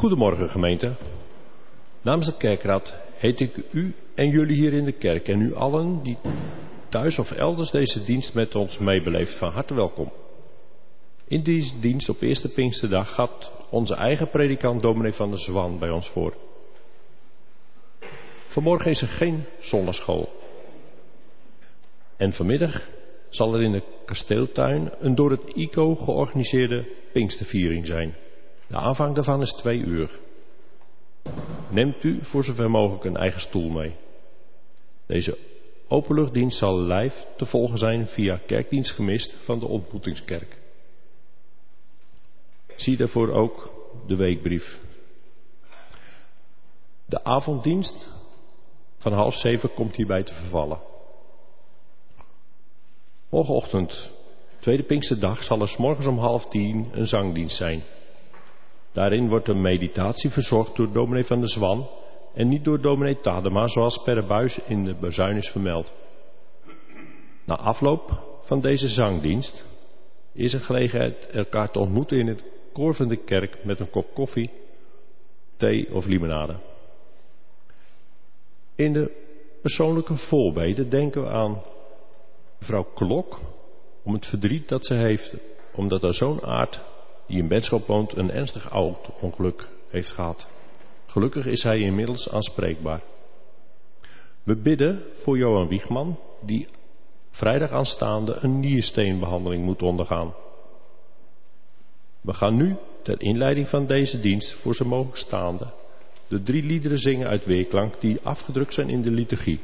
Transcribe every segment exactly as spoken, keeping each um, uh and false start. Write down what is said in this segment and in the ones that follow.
Goedemorgen gemeente. Namens de kerkraad heet ik u en jullie hier in de kerk en u allen die thuis of elders deze dienst met ons meebeleeft van harte welkom. In deze dienst op eerste Pinksterdag gaat onze eigen predikant dominee van der Zwan bij ons voor. Vanmorgen is er geen zondagschool. En vanmiddag zal er in de kasteeltuin een door het I C O georganiseerde Pinksterviering zijn. De aanvang daarvan is twee uur. Neemt u voor zover mogelijk een eigen stoel mee. Deze openluchtdienst zal live te volgen zijn via Kerkdienst Gemist van de Ontmoetingskerk. Zie daarvoor ook de weekbrief. De avonddienst van half zeven komt hierbij te vervallen. Morgenochtend, tweede Pinksterdag, zal er 's morgens om half tien een zangdienst zijn. Daarin wordt een meditatie verzorgd door dominee van der Zwan en niet door dominee Tadema, zoals per de buis in de bazuin is vermeld. Na afloop van deze zangdienst is er gelegenheid elkaar te ontmoeten in het koor van de kerk met een kop koffie, thee of limonade. In de persoonlijke voorbeden denken we aan mevrouw Klok om het verdriet dat ze heeft, omdat haar zoon Aart, die in Benschop woont, een ernstig auto-ongeluk heeft gehad. Gelukkig is hij inmiddels aanspreekbaar. We bidden voor Johan Wiegman, die vrijdag aanstaande een niersteenbehandeling moet ondergaan. We gaan nu ter inleiding van deze dienst voor zijn mogen staande de drie liederen zingen uit Weerklank die afgedrukt zijn in de liturgie.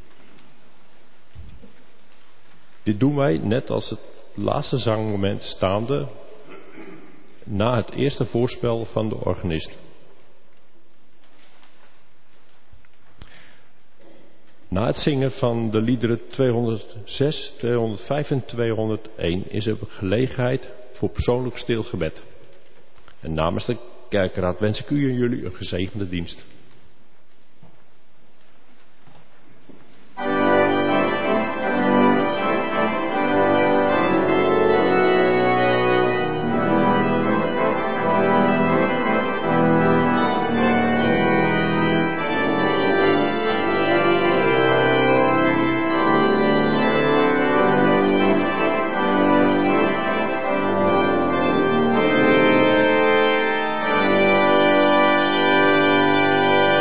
Dit doen wij net als het laatste zangmoment staande na het eerste voorspel van de organist. Na het zingen van de liederen tweehonderdzes, tweehonderdvijf en tweehonderdéén is er gelegenheid voor persoonlijk stil gebed. En namens de kerkraad wens ik u en jullie een gezegende dienst. Thank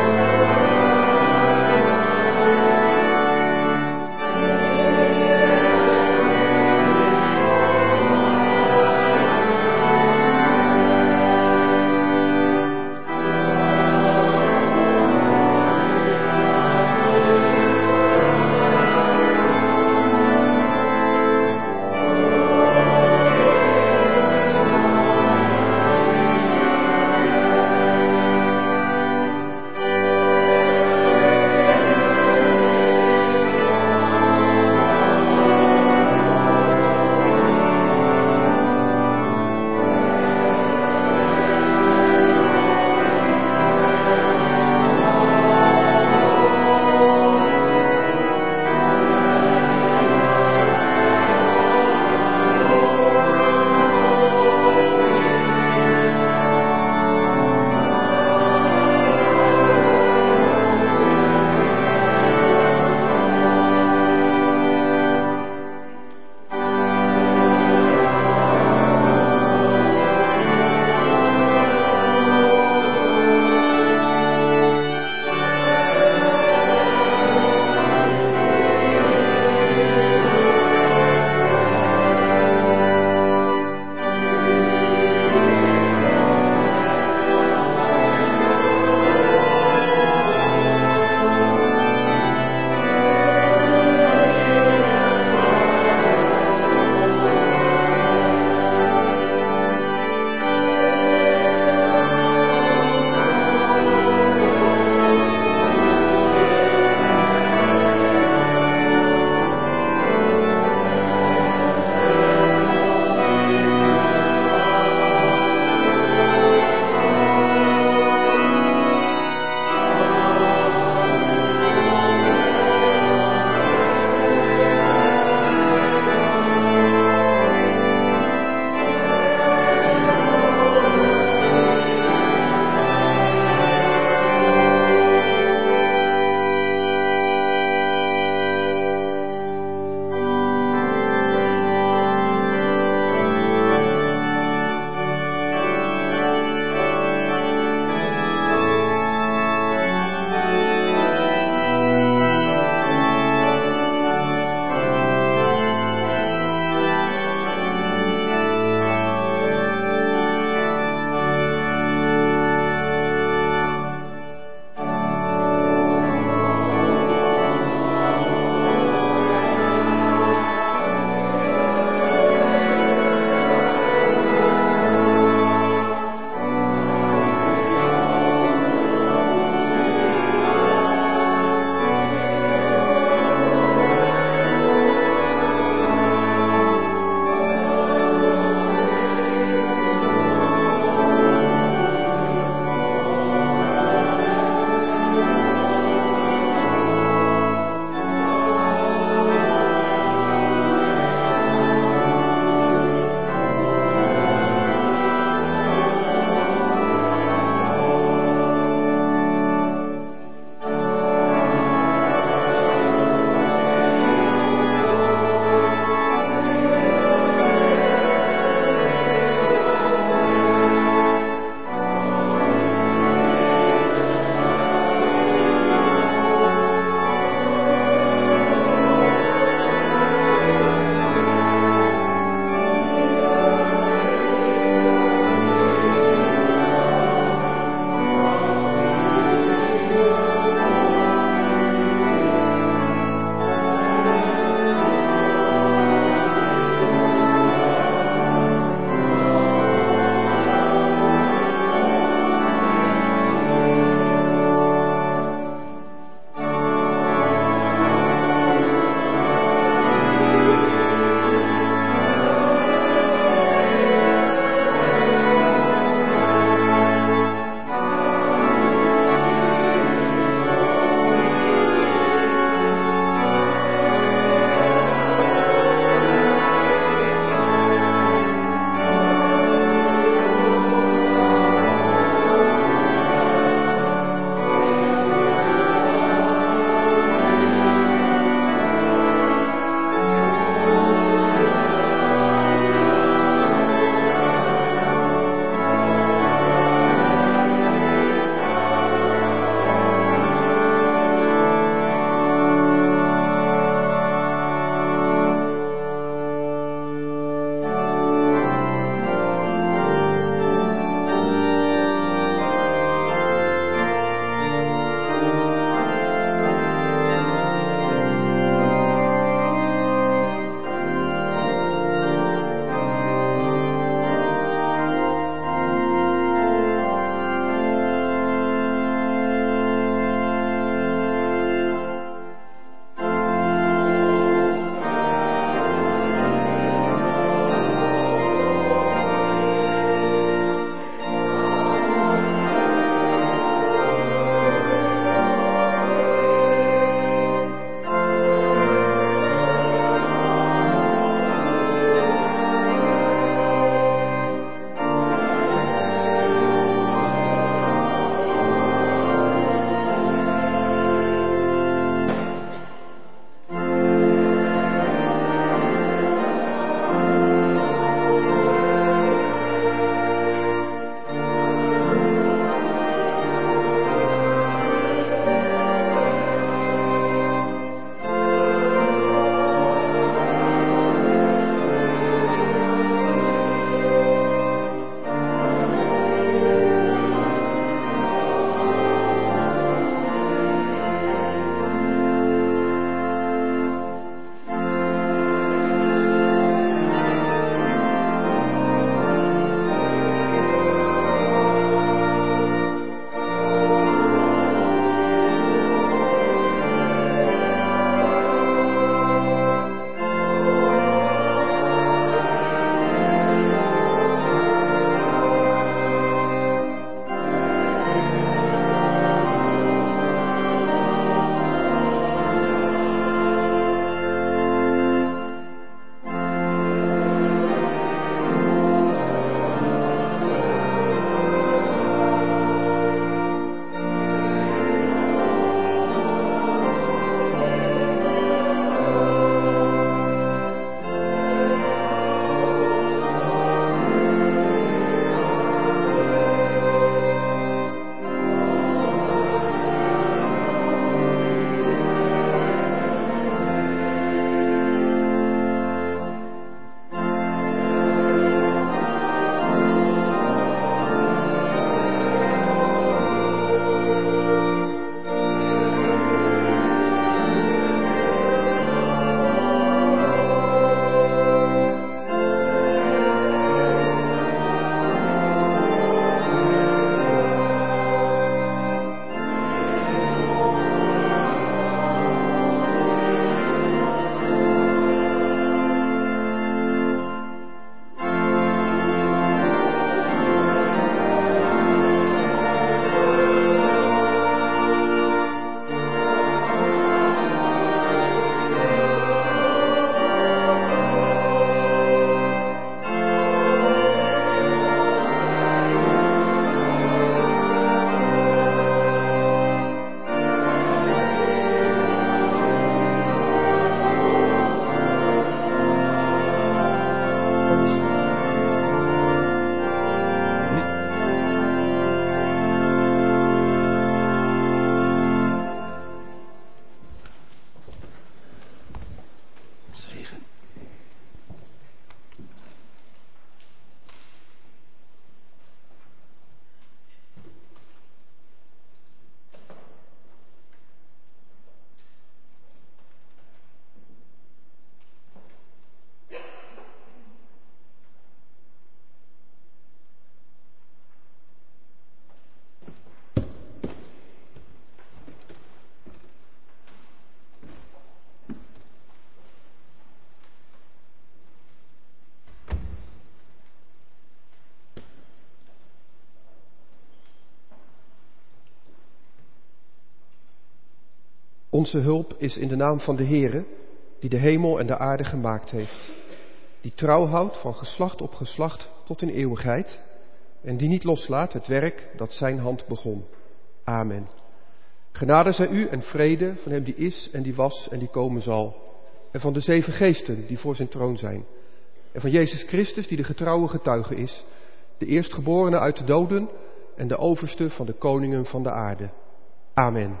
Onze hulp is in de naam van de Heere, die de hemel en de aarde gemaakt heeft. Die trouw houdt van geslacht op geslacht tot in eeuwigheid. En die niet loslaat het werk dat zijn hand begon. Amen. Genade zij u en vrede van hem die is en die was en die komen zal. En van de zeven geesten die voor zijn troon zijn. En van Jezus Christus die de getrouwe getuige is. De eerstgeborene uit de doden en de overste van de koningen van de aarde. Amen.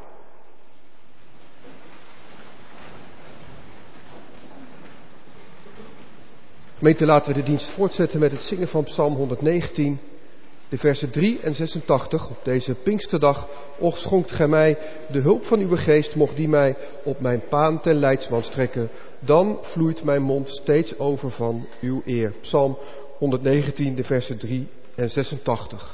Gemeente, laten we de dienst voortzetten met het zingen van Psalm honderdnegentien, de versen drie en zesentachtig op deze Pinksterdag. Och, schonkt gij mij de hulp van uw geest, mocht die mij op mijn paan ten leidsman strekken. Dan vloeit mijn mond steeds over van uw eer. Psalm honderdnegentien, de versen drie en zesentachtig.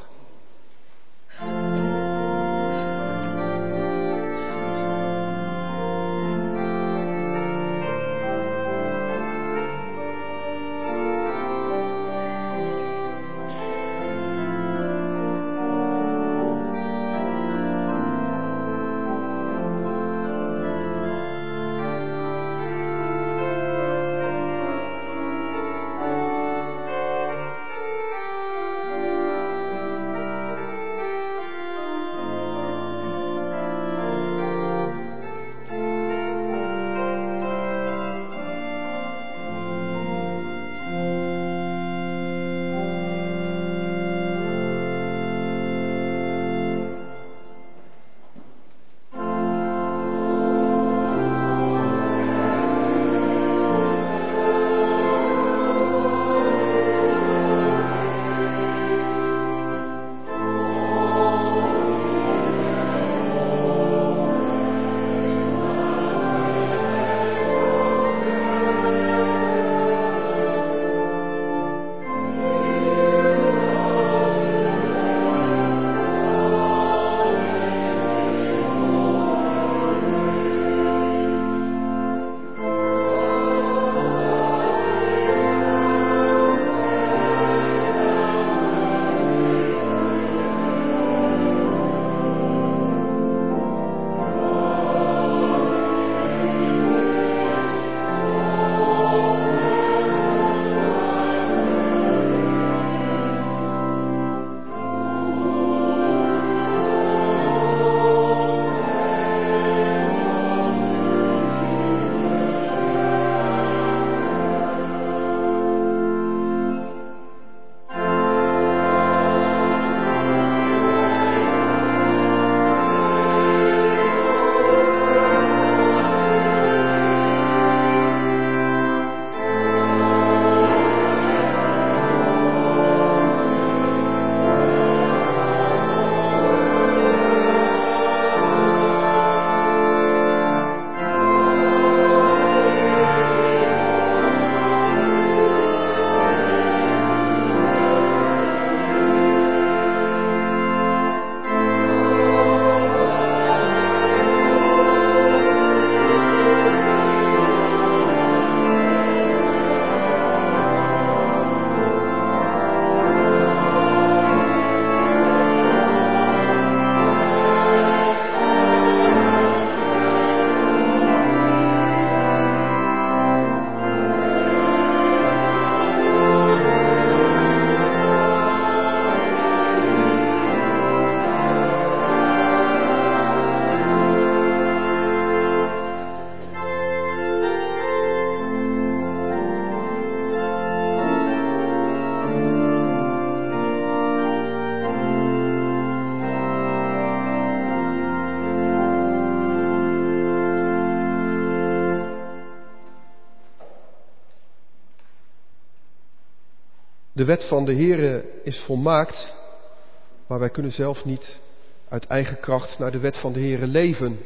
De wet van de Heere is volmaakt, maar wij kunnen zelf niet uit eigen kracht naar de wet van de Heere leven.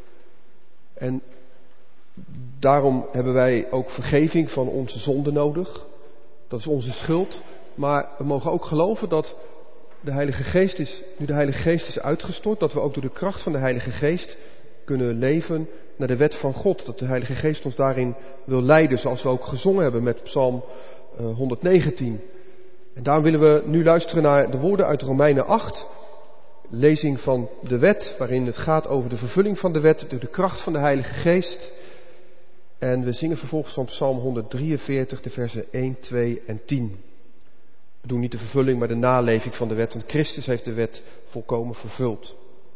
En daarom hebben wij ook vergeving van onze zonden nodig. Dat is onze schuld. Maar we mogen ook geloven dat de Heilige Geest is, nu de Heilige Geest is uitgestort, dat we ook door de kracht van de Heilige Geest kunnen leven naar de wet van God. Dat de Heilige Geest ons daarin wil leiden, zoals we ook gezongen hebben met Psalm uh, honderdnegentien. En daarom willen we nu luisteren naar de woorden uit Romeinen acht. lezing van de wet, waarin het gaat over de vervulling van de wet door de kracht van de Heilige Geest. En we zingen vervolgens van Psalm honderddrieënveertig, de versen één, twee en tien. We doen niet de vervulling, maar de naleving van de wet, want Christus heeft de wet volkomen vervuld.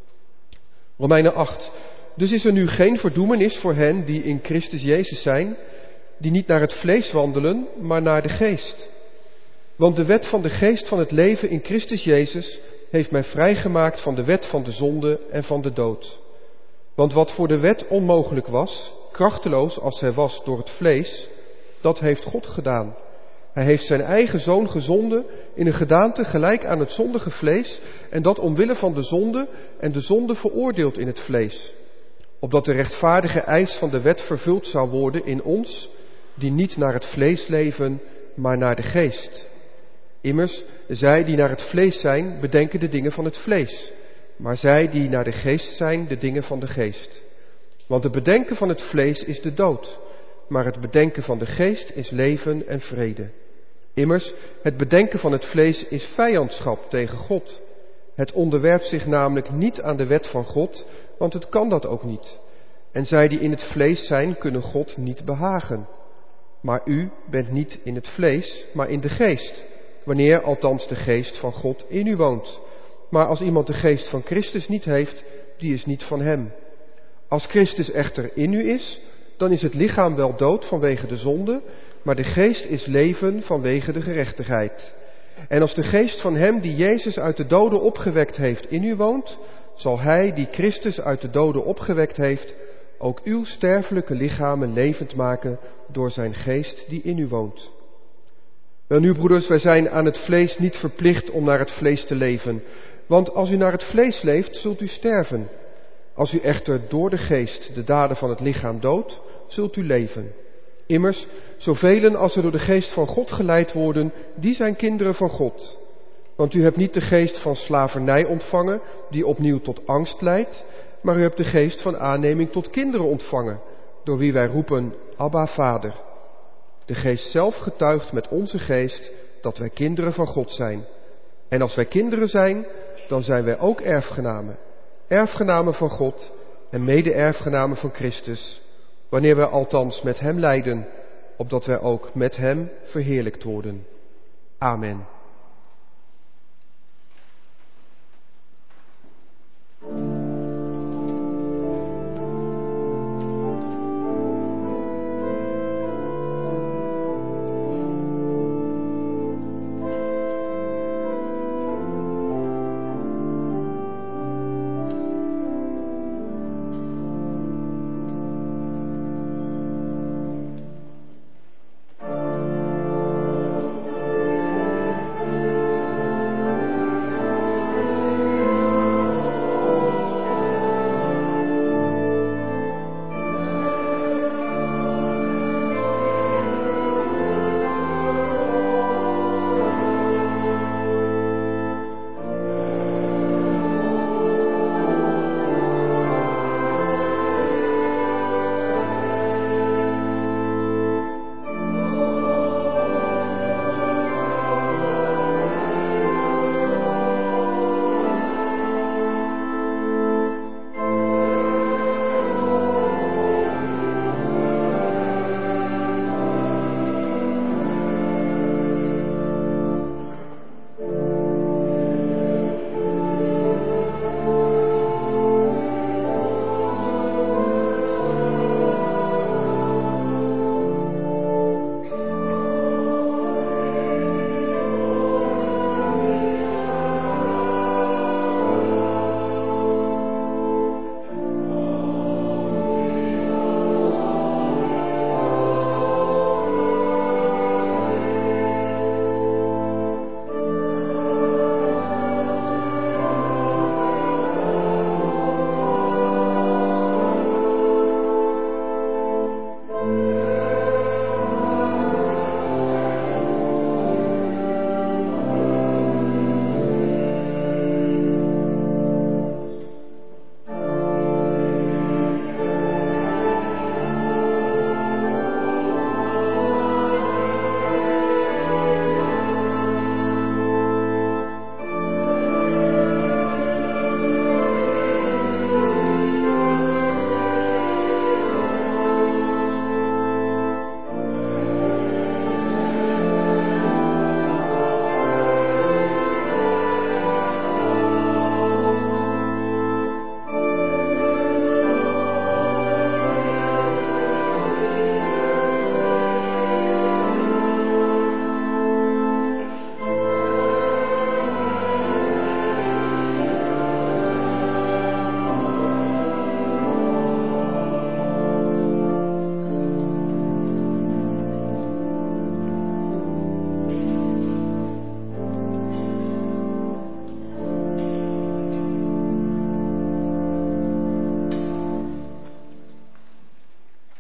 Romeinen acht. Dus is er nu geen verdoemenis voor hen die in Christus Jezus zijn, die niet naar het vlees wandelen, maar naar de geest. Want de wet van de geest van het leven in Christus Jezus heeft mij vrijgemaakt van de wet van de zonde en van de dood. Want wat voor de wet onmogelijk was, krachteloos als hij was door het vlees, dat heeft God gedaan. Hij heeft zijn eigen zoon gezonden in een gedaante gelijk aan het zondige vlees, en dat omwille van de zonde en de zonde veroordeeld in het vlees. Opdat de rechtvaardige eis van de wet vervuld zou worden in ons, die niet naar het vlees leven, maar naar de geest. Immers, zij die naar het vlees zijn, bedenken de dingen van het vlees, maar zij die naar de geest zijn, de dingen van de geest. Want het bedenken van het vlees is de dood, maar het bedenken van de geest is leven en vrede. Immers, het bedenken van het vlees is vijandschap tegen God. Het onderwerpt zich namelijk niet aan de wet van God, want het kan dat ook niet. En zij die in het vlees zijn, kunnen God niet behagen. Maar u bent niet in het vlees, maar in de geest, wanneer althans de geest van God in u woont. Maar als iemand de geest van Christus niet heeft, die is niet van hem. Als Christus echter in u is, dan is het lichaam wel dood vanwege de zonde, maar de geest is leven vanwege de gerechtigheid. En als de geest van hem die Jezus uit de doden opgewekt heeft in u woont, zal hij die Christus uit de doden opgewekt heeft, ook uw sterfelijke lichamen levend maken door zijn geest die in u woont. Welnu broeders, wij zijn aan het vlees niet verplicht om naar het vlees te leven, want als u naar het vlees leeft, zult u sterven. Als u echter door de geest de daden van het lichaam doodt, zult u leven. Immers, zoveel als er door de geest van God geleid worden, die zijn kinderen van God. Want u hebt niet de geest van slavernij ontvangen, die opnieuw tot angst leidt, maar u hebt de geest van aanneming tot kinderen ontvangen, door wie wij roepen, Abba, Vader. De geest zelf getuigt met onze geest dat wij kinderen van God zijn. En als wij kinderen zijn, dan zijn wij ook erfgenamen. Erfgenamen van God en mede-erfgenamen van Christus, wanneer wij althans met hem lijden, opdat wij ook met hem verheerlijkt worden. Amen.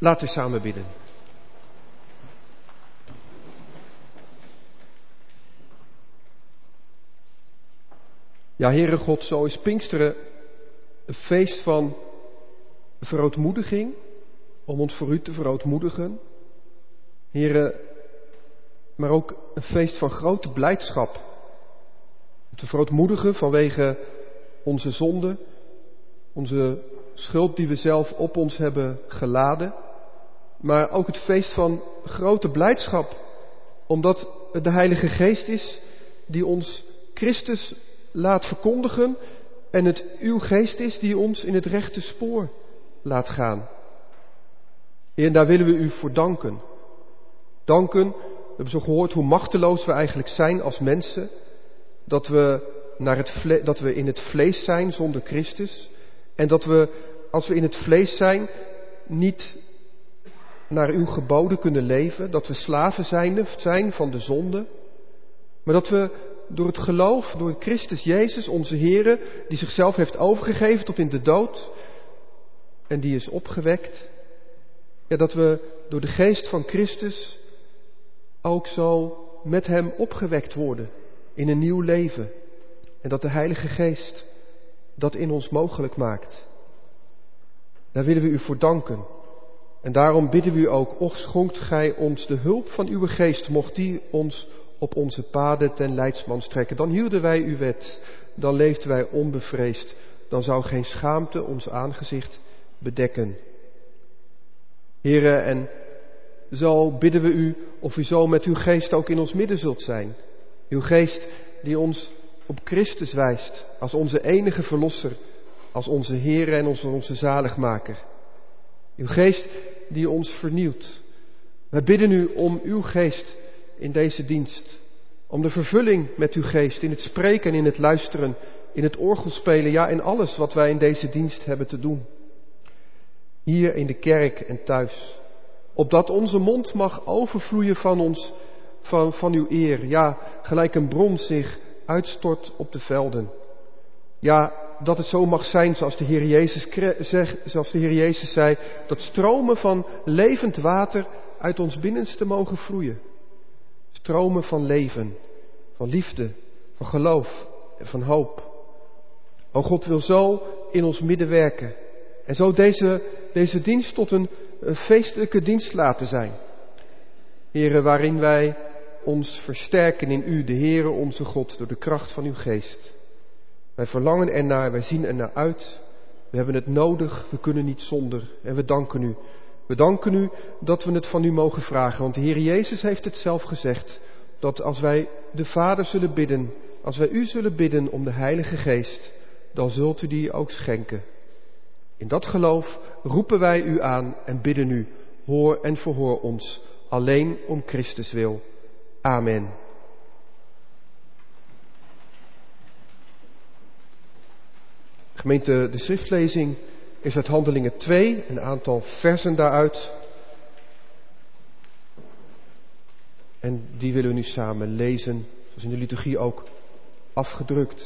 Laten we samen bidden. Ja, Heere God, zo is Pinksteren een feest van verootmoediging, om ons voor u te verootmoedigen. Heere, maar ook een feest van grote blijdschap. Om te verootmoedigen vanwege onze zonde, onze schuld die we zelf op ons hebben geladen. Maar ook het feest van grote blijdschap, omdat het de Heilige Geest is die ons Christus laat verkondigen en het uw geest is die ons in het rechte spoor laat gaan. Heer, en daar willen we u voor danken. Danken, we hebben zo gehoord hoe machteloos we eigenlijk zijn als mensen. Dat we, naar het vle- dat we in het vlees zijn zonder Christus. En dat we, als we in het vlees zijn, niet naar uw geboden kunnen leven. Dat we slaven zijn, zijn van de zonde. Maar dat we door het geloof, door Christus Jezus, onze Heere, die zichzelf heeft overgegeven tot in de dood en die is opgewekt, ja, dat we door de geest van Christus ook zo met hem opgewekt worden in een nieuw leven. En dat de Heilige Geest dat in ons mogelijk maakt. Daar willen we u voor danken. En daarom bidden we u ook, och schonkt gij ons de hulp van uw geest, mocht die ons op onze paden ten leidsman strekken. Dan hielden wij uw wet, dan leefden wij onbevreesd, dan zou geen schaamte ons aangezicht bedekken. Here, en zo bidden we u of u zo met uw geest ook in ons midden zult zijn. Uw geest die ons op Christus wijst als onze enige verlosser, als onze Heere en onze, onze zaligmaker. Uw geest die ons vernieuwt. Wij bidden u om uw geest in deze dienst. Om de vervulling met uw geest in het spreken en in het luisteren, in het orgelspelen, ja in alles wat wij in deze dienst hebben te doen. Hier in de kerk en thuis. Opdat onze mond mag overvloeien van ons, van, van uw eer. Ja, gelijk een bron zich uitstort op de velden. Ja, dat het zo mag zijn zoals de Heer Jezus, zeg, zoals de Heer Jezus zei, dat stromen van levend water uit ons binnenste mogen vloeien. Stromen van leven, van liefde, van geloof en van hoop. O God wil zo in ons midden werken. En zo deze, deze dienst tot een, een feestelijke dienst laten zijn. Here, waarin wij ons versterken in u, de Heere onze God, door de kracht van uw geest. Wij verlangen ernaar, wij zien ernaar uit. We hebben het nodig, we kunnen niet zonder. En we danken u. We danken u dat we het van u mogen vragen. Want de Heer Jezus heeft het zelf gezegd. Dat als wij de Vader zullen bidden, als wij u zullen bidden om de Heilige Geest, dan zult u die ook schenken. In dat geloof roepen wij u aan en bidden u, hoor en verhoor ons, alleen om Christus wil. Amen. Gemeente, de schriftlezing is uit Handelingen twee, een aantal versen daaruit. En die willen we nu samen lezen, zoals in de liturgie ook afgedrukt.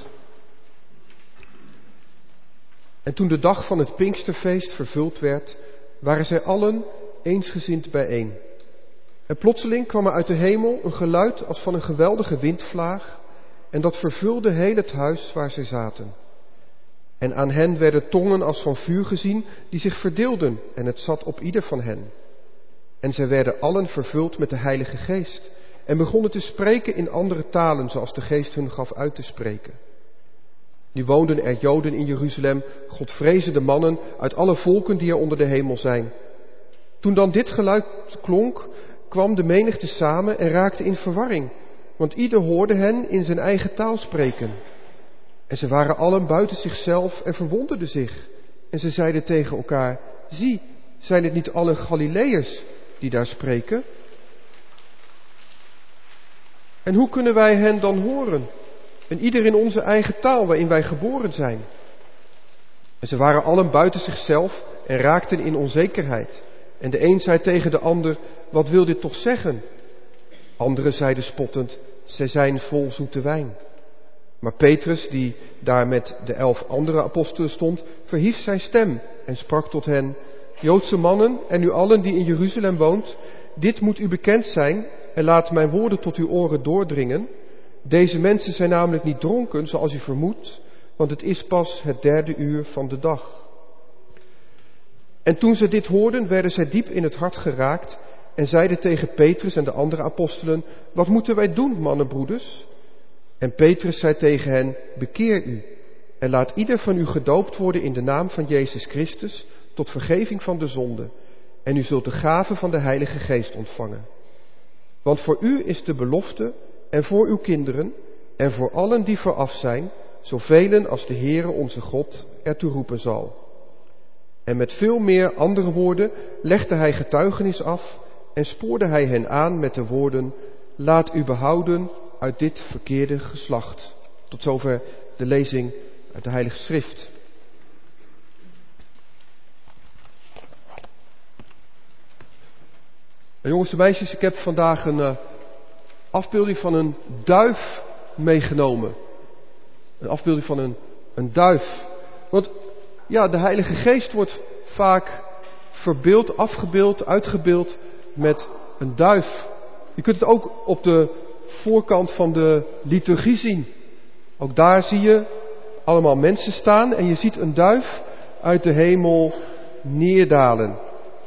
En toen de dag van het Pinksterfeest vervuld werd, waren zij allen eensgezind bijeen. En plotseling kwam er uit de hemel een geluid als van een geweldige windvlaag, en dat vervulde heel het huis waar zij zaten. En aan hen werden tongen als van vuur gezien, die zich verdeelden, en het zat op ieder van hen. En zij werden allen vervuld met de Heilige Geest, en begonnen te spreken in andere talen, zoals de Geest hun gaf uit te spreken. Nu woonden er Joden in Jeruzalem, godvrezende mannen uit alle volken die er onder de hemel zijn. Toen dan dit geluid klonk, kwam de menigte samen en raakte in verwarring, want ieder hoorde hen in zijn eigen taal spreken. En ze waren allen buiten zichzelf en verwonderden zich. En ze zeiden tegen elkaar, zie, zijn het niet alle Galileërs die daar spreken? En hoe kunnen wij hen dan horen? En ieder in onze eigen taal waarin wij geboren zijn. En ze waren allen buiten zichzelf en raakten in onzekerheid. En de een zei tegen de ander, wat wil dit toch zeggen? Anderen zeiden spottend, zij zijn vol zoete wijn. Maar Petrus, die daar met de elf andere apostelen stond, verhief zijn stem en sprak tot hen, Joodse mannen en u allen die in Jeruzalem woont, dit moet u bekend zijn en laat mijn woorden tot uw oren doordringen. Deze mensen zijn namelijk niet dronken, zoals u vermoedt, want het is pas het derde uur van de dag. En toen ze dit hoorden, werden zij diep in het hart geraakt en zeiden tegen Petrus en de andere apostelen, wat moeten wij doen, mannenbroeders? En Petrus zei tegen hen, bekeer u en laat ieder van u gedoopt worden in de naam van Jezus Christus tot vergeving van de zonde. En u zult de gave van de Heilige Geest ontvangen. Want voor u is de belofte en voor uw kinderen en voor allen die vooraf zijn, zoveel als de Heere onze God ertoe roepen zal. En met veel meer andere woorden legde hij getuigenis af en spoorde hij hen aan met de woorden, laat u behouden uit dit verkeerde geslacht. Tot zover de lezing uit de Heilige Schrift. En jongens en meisjes, ik heb vandaag een uh, afbeelding van een duif meegenomen. Een afbeelding van een, een duif. Want ja, de Heilige Geest wordt vaak verbeeld, afgebeeld, uitgebeeld met een duif. Je kunt het ook op de voorkant van de liturgie zien. Ook daar zie je allemaal mensen staan en je ziet een duif uit de hemel neerdalen.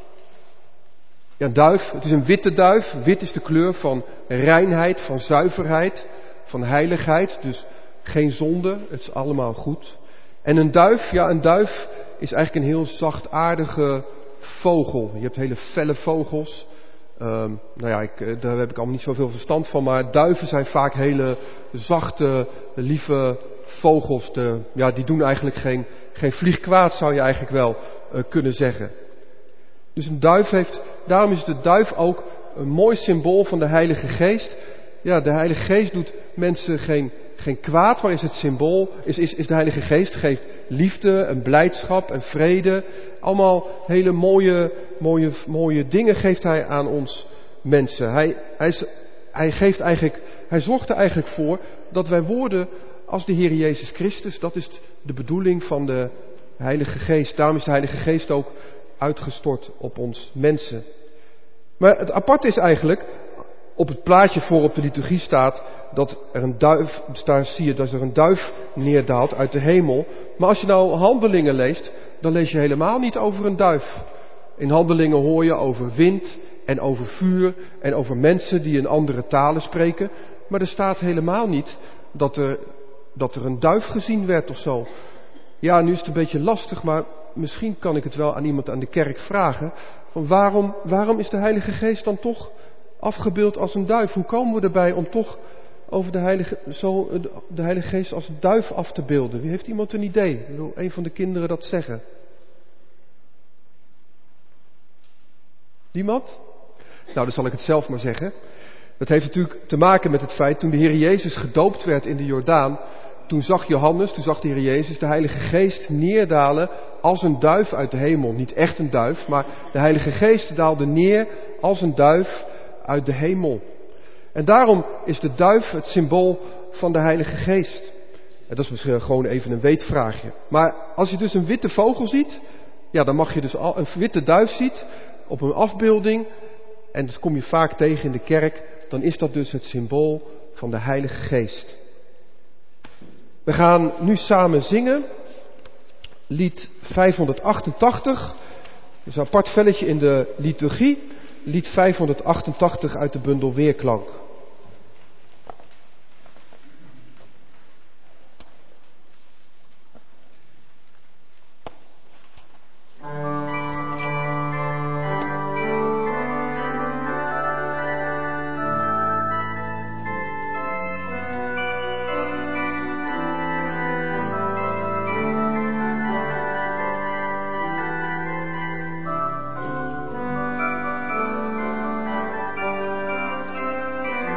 Ja, een duif, het is een witte duif. Wit is de kleur van reinheid, van zuiverheid, van heiligheid. Dus geen zonde, het is allemaal goed. En een duif, ja, een duif is eigenlijk een heel zachtaardige vogel. Je hebt hele felle vogels. Um, nou ja, ik, daar heb ik allemaal niet zoveel verstand van. Maar duiven zijn vaak hele zachte, lieve vogels. De, ja, die doen eigenlijk geen, geen vliegkwaad, zou je eigenlijk wel uh, kunnen zeggen. Dus een duif heeft, daarom is de duif ook een mooi symbool van de Heilige Geest. Ja, de Heilige Geest doet mensen geen, geen kwaad, maar is het symbool, is, is, is de Heilige Geest geeft liefde en blijdschap en vrede. Allemaal hele mooie, mooie, mooie dingen geeft hij aan ons mensen. Hij, hij, is, hij geeft eigenlijk, hij zorgt er eigenlijk voor dat wij worden als de Heer Jezus Christus. Dat is de bedoeling van de Heilige Geest. Daarom is de Heilige Geest ook uitgestort op ons mensen. Maar het aparte is eigenlijk, op het plaatje voor op de liturgie staat, dat er een duif, daar zie je dat er een duif neerdaalt uit de hemel. Maar als je nou Handelingen leest, dan lees je helemaal niet over een duif. In Handelingen hoor je over wind en over vuur en over mensen die in andere talen spreken. Maar er staat helemaal niet dat er, dat er een duif gezien werd of zo. Ja, nu is het een beetje lastig, maar misschien kan ik het wel aan iemand aan de kerk vragen. Van waarom, waarom is de Heilige Geest dan toch afgebeeld als een duif? Hoe komen we erbij om toch over de Heilige, zo, de Heilige Geest als een duif af te beelden? Wie heeft iemand een idee? Wil een van de kinderen dat zeggen? Niemand? Nou, dan zal ik het zelf maar zeggen. Dat heeft natuurlijk te maken met het feit, toen de Heer Jezus gedoopt werd in de Jordaan, toen zag Johannes, toen zag de Heer Jezus de Heilige Geest neerdalen als een duif uit de hemel. Niet echt een duif, maar de Heilige Geest daalde neer als een duif uit de hemel. En daarom is de duif het symbool van de Heilige Geest. En dat is misschien gewoon even een weetvraagje. Maar als je dus een witte vogel ziet, ja, dan mag je dus al een witte duif ziet op een afbeelding, en dat kom je vaak tegen in de kerk, dan is dat dus het symbool van de Heilige Geest. We gaan nu samen zingen, lied vijfhonderdachtentachtig, dus een apart velletje in de liturgie, lied vijfhonderdachtentachtig uit de bundel Weerklank. Thank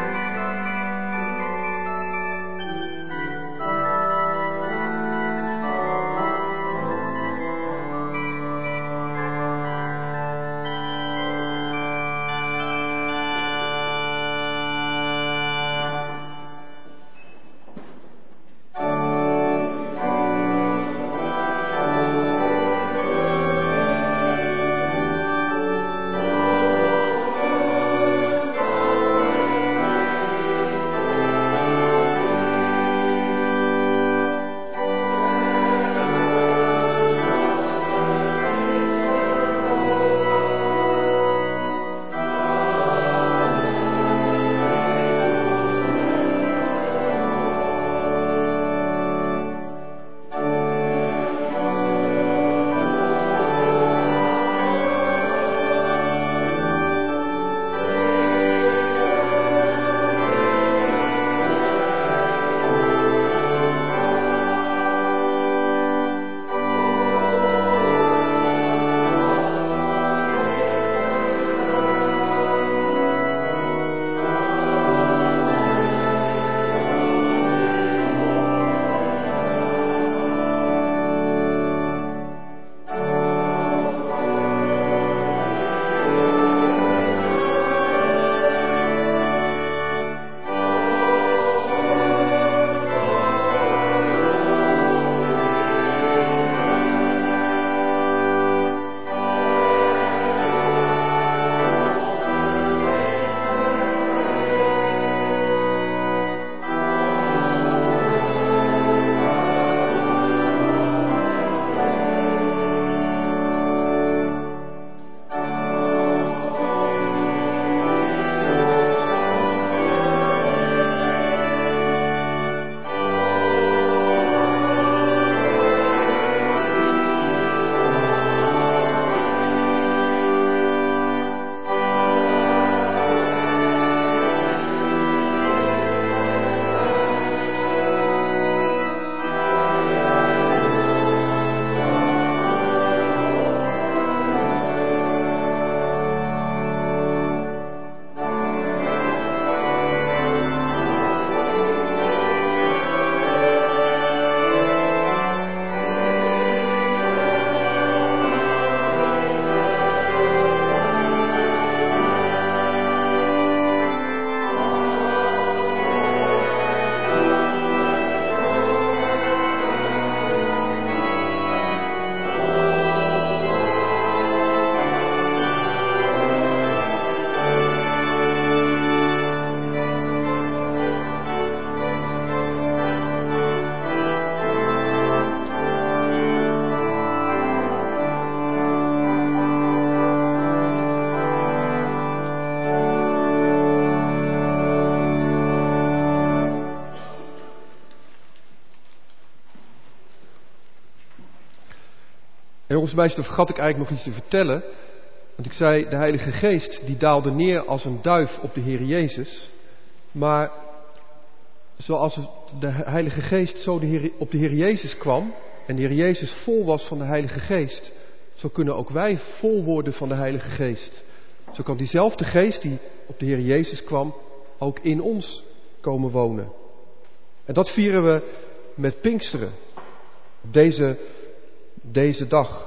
jongens en meisjes, daar vergat ik eigenlijk nog iets te vertellen. Want ik zei, de Heilige Geest die daalde neer als een duif op de Heer Jezus. Maar zoals de Heilige Geest zo de Heer, op de Heer Jezus kwam en de Heer Jezus vol was van de Heilige Geest, zo kunnen ook wij vol worden van de Heilige Geest. Zo kan diezelfde Geest die op de Heer Jezus kwam ook in ons komen wonen. En dat vieren we met Pinksteren. Op deze, deze dag.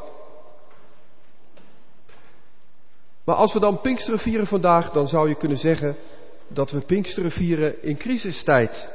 Maar als we dan Pinksteren vieren vandaag, dan zou je kunnen zeggen dat we Pinksteren vieren in crisistijd.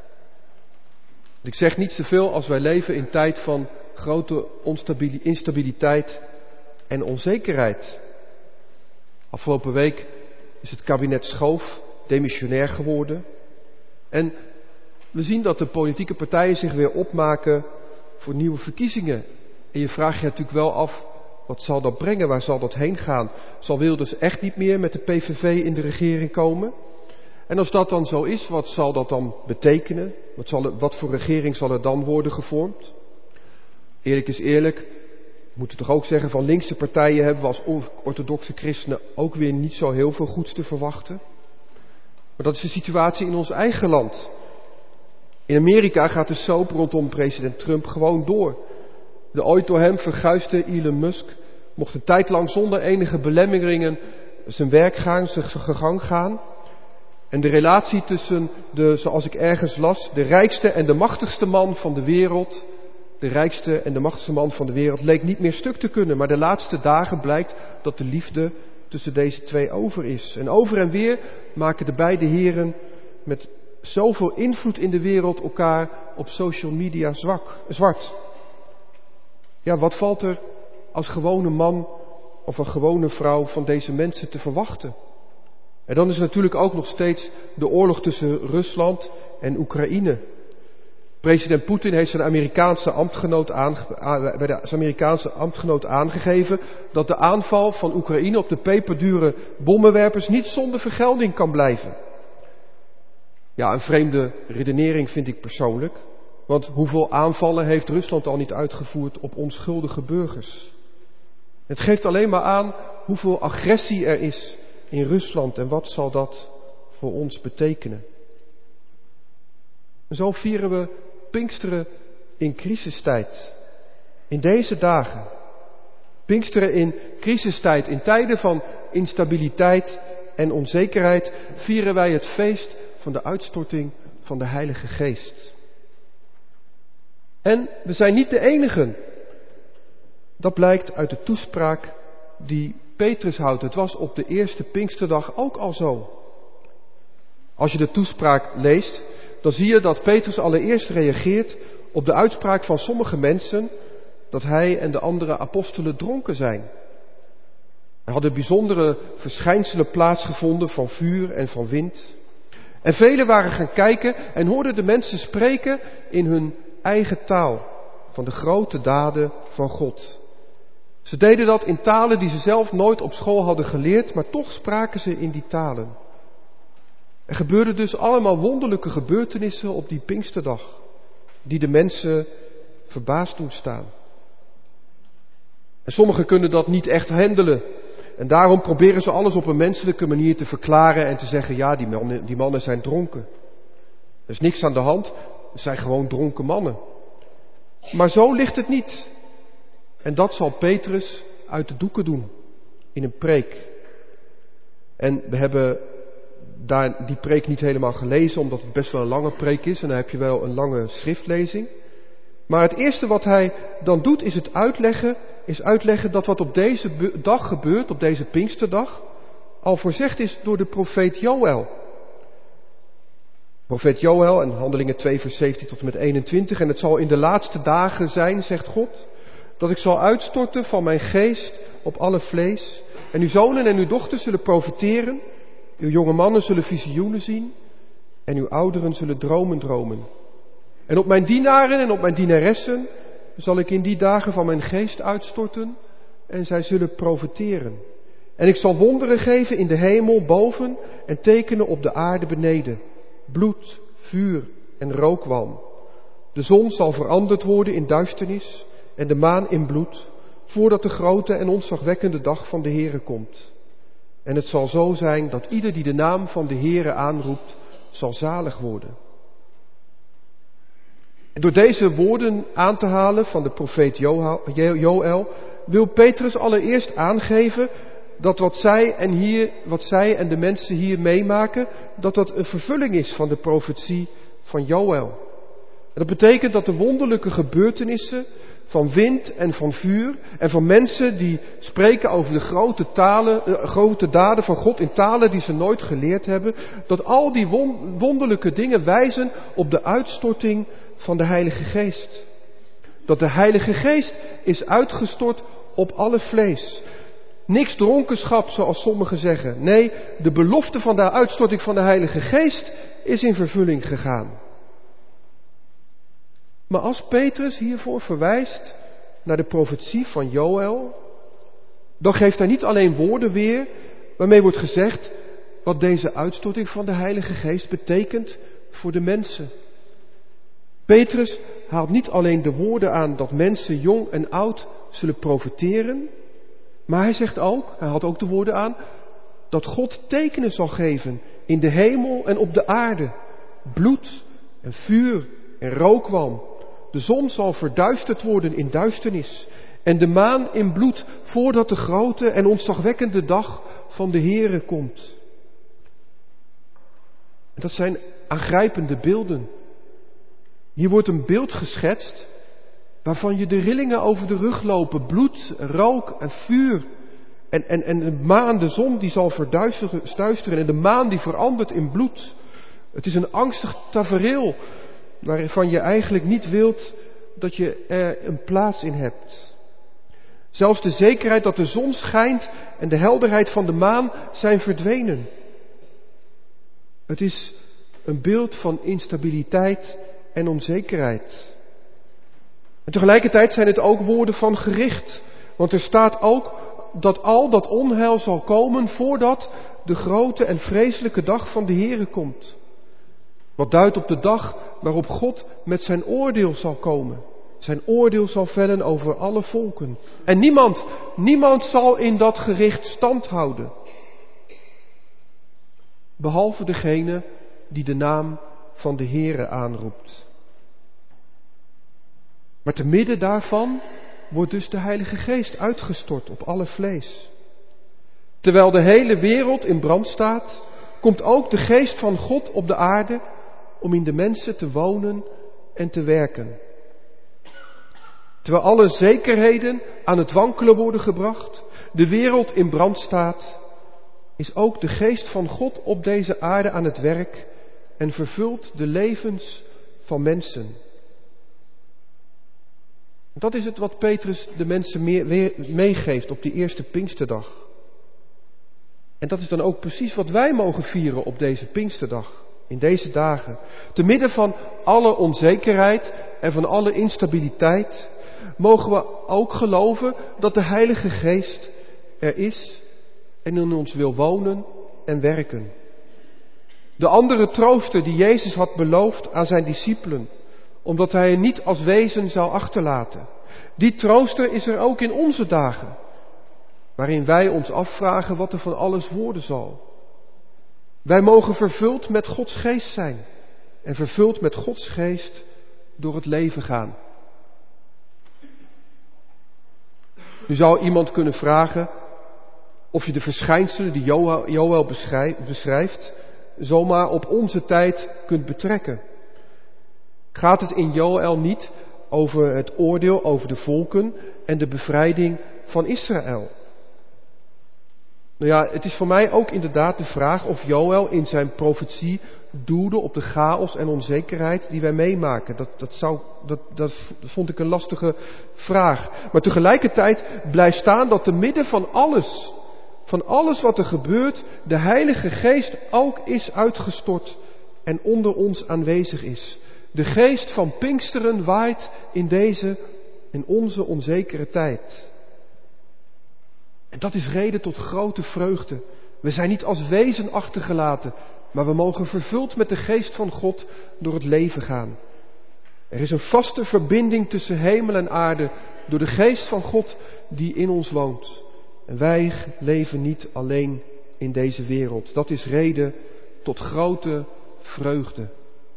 Ik zeg niet zoveel als wij leven in tijd van grote instabiliteit en onzekerheid. Afgelopen week is het kabinet Schoof demissionair geworden. En we zien dat de politieke partijen zich weer opmaken voor nieuwe verkiezingen. En je vraagt je natuurlijk wel af, wat zal dat brengen? Waar zal dat heen gaan? Zal Wilders echt niet meer met de P V V in de regering komen? En als dat dan zo is, wat zal dat dan betekenen? Wat, zal er, wat voor regering zal er dan worden gevormd? Eerlijk is eerlijk, we moeten toch ook zeggen, van linkse partijen hebben we als orthodoxe christenen ook weer niet zo heel veel goeds te verwachten. Maar dat is de situatie in ons eigen land. In Amerika gaat de soap rondom president Trump gewoon door. De ooit door hem verguisde Elon Musk mocht een tijd lang zonder enige belemmeringen zijn werk gaan, zijn gang gaan. En de relatie tussen de, zoals ik ergens las, de rijkste en de machtigste man van de wereld, de rijkste en de machtigste man van de wereld, leek niet meer stuk te kunnen. Maar de laatste dagen blijkt dat de liefde tussen deze twee over is. En over en weer maken de beide heren met zoveel invloed in de wereld elkaar op social media zwak, zwart. Ja, wat valt er als gewone man of een gewone vrouw van deze mensen te verwachten? En dan is er natuurlijk ook nog steeds de oorlog tussen Rusland en Oekraïne. President Poetin heeft zijn Amerikaanse ambtgenoot, aange, bij de, zijn Amerikaanse ambtgenoot aangegeven dat de aanval van Oekraïne op de peperdure bommenwerpers niet zonder vergelding kan blijven. Ja, een vreemde redenering vind ik persoonlijk. Want hoeveel aanvallen heeft Rusland al niet uitgevoerd op onschuldige burgers? Het geeft alleen maar aan hoeveel agressie er is in Rusland en wat zal dat voor ons betekenen. En zo vieren we Pinksteren in crisistijd. In deze dagen. Pinksteren in crisistijd, in tijden van instabiliteit en onzekerheid, vieren wij het feest van de uitstorting van de Heilige Geest. En we zijn niet de enigen. Dat blijkt uit de toespraak die Petrus houdt. Het was op de eerste Pinksterdag ook al zo. Als je de toespraak leest, dan zie je dat Petrus allereerst reageert op de uitspraak van sommige mensen dat hij en de andere apostelen dronken zijn. Er hadden bijzondere verschijnselen plaatsgevonden van vuur en van wind. En velen waren gaan kijken en hoorden de mensen spreken in hun eigen taal van de grote daden van God. Ze deden dat in talen die ze zelf nooit op school hadden geleerd, maar toch spraken ze in die talen. Er gebeurden dus allemaal wonderlijke gebeurtenissen op die Pinksterdag, die de mensen verbaasd doen staan. En sommigen kunnen dat niet echt handelen. En daarom proberen ze alles op een menselijke manier te verklaren en te zeggen, ja, die mannen, die mannen zijn dronken. Er is niks aan de hand, het zijn gewoon dronken mannen. Maar zo ligt het niet. En dat zal Petrus uit de doeken doen, in een preek. En we hebben daar die preek niet helemaal gelezen, omdat het best wel een lange preek is en dan heb je wel een lange schriftlezing. Maar het eerste wat hij dan doet is het uitleggen, is uitleggen dat wat op deze dag gebeurt, op deze Pinksterdag, al voorzegd is door de profeet Joël. Profeet Joël in Handelingen twee vers zeventien tot en met eenentwintig. En het zal in de laatste dagen zijn, zegt God, dat ik zal uitstorten van mijn geest op alle vlees. En uw zonen en uw dochters zullen profeteren. Uw jonge mannen zullen visioenen zien. En uw ouderen zullen dromen dromen. En op mijn dienaren en op mijn dienaressen zal ik in die dagen van mijn geest uitstorten. En zij zullen profeteren. En ik zal wonderen geven in de hemel boven en tekenen op de aarde beneden. Bloed, vuur en rookwalm. De zon zal veranderd worden in duisternis en de maan in bloed, voordat de grote en ontzagwekkende dag van de Heere komt. En het zal zo zijn dat ieder die de naam van de Heere aanroept, zal zalig worden. En door deze woorden aan te halen van de profeet Joël wil Petrus allereerst aangeven dat wat zij en, hier, wat zij en de mensen hier meemaken, dat dat een vervulling is van de profetie van Joël. En dat betekent dat de wonderlijke gebeurtenissen van wind en van vuur en van mensen die spreken over de grote, talen, uh, grote daden van God in talen die ze nooit geleerd hebben, dat al die won- wonderlijke dingen wijzen op de uitstorting van de Heilige Geest. Dat de Heilige Geest is uitgestort op alle vlees. Niks dronkenschap, zoals sommigen zeggen. Nee, de belofte van de uitstorting van de Heilige Geest is in vervulling gegaan. Maar als Petrus hiervoor verwijst naar de profetie van Joël, dan geeft hij niet alleen woorden weer waarmee wordt gezegd wat deze uitstorting van de Heilige Geest betekent voor de mensen. Petrus haalt niet alleen de woorden aan dat mensen jong en oud zullen profiteren, maar hij zegt ook, hij haalt ook de woorden aan, dat God tekenen zal geven in de hemel en op de aarde. Bloed en vuur en rookwalm. De zon zal verduisterd worden in duisternis en de maan in bloed voordat de grote en ontzagwekkende dag van de Heere komt. En dat zijn aangrijpende beelden. Hier wordt een beeld geschetst waarvan je de rillingen over de rug lopen. Bloed, rook en vuur. En, en, en de maan, de zon die zal verduisteren en de maan die verandert in bloed. Het is een angstig tafereel waarvan je eigenlijk niet wilt dat je er een plaats in hebt. Zelfs de zekerheid dat de zon schijnt en de helderheid van de maan zijn verdwenen. Het is een beeld van instabiliteit en onzekerheid. En tegelijkertijd zijn het ook woorden van gericht. Want er staat ook dat al dat onheil zal komen voordat de grote en vreselijke dag van de Heere komt. Wat duidt op de dag waarop God met zijn oordeel zal komen. Zijn oordeel zal vellen over alle volken. En niemand, niemand zal in dat gericht stand houden. Behalve degene die de naam van de Heere aanroept. Maar te midden daarvan wordt dus de Heilige Geest uitgestort op alle vlees. Terwijl de hele wereld in brand staat, komt ook de Geest van God op de aarde om in de mensen te wonen en te werken. Terwijl alle zekerheden aan het wankelen worden gebracht, de wereld in brand staat, is ook de Geest van God op deze aarde aan het werk en vervult de levens van mensen. Dat is het wat Petrus de mensen meegeeft op die eerste Pinksterdag. En dat is dan ook precies wat wij mogen vieren op deze Pinksterdag, in deze dagen. Te midden van alle onzekerheid en van alle instabiliteit mogen we ook geloven dat de Heilige Geest er is en in ons wil wonen en werken. De andere trooster die Jezus had beloofd aan zijn discipelen, omdat hij hen niet als wezen zou achterlaten. Die trooster is er ook in onze dagen, waarin wij ons afvragen wat er van alles worden zal. Wij mogen vervuld met Gods geest zijn en vervuld met Gods geest door het leven gaan. Nu zou iemand kunnen vragen of je de verschijnselen die Joël beschrijft zomaar op onze tijd kunt betrekken. Gaat het in Joël niet over het oordeel over de volken en de bevrijding van Israël? Nou ja, het is voor mij ook inderdaad de vraag of Joël in zijn profetie doelde op de chaos en onzekerheid die wij meemaken. Dat, dat, zou, dat, dat vond ik een lastige vraag. Maar tegelijkertijd blijft staan dat te midden van alles, van alles wat er gebeurt, de Heilige Geest ook is uitgestort en onder ons aanwezig is. De geest van Pinksteren waait in deze, in onze onzekere tijd. En dat is reden tot grote vreugde. We zijn niet als wezen achtergelaten, maar we mogen vervuld met de geest van God door het leven gaan. Er is een vaste verbinding tussen hemel en aarde door de geest van God die in ons woont. En wij leven niet alleen in deze wereld. Dat is reden tot grote vreugde.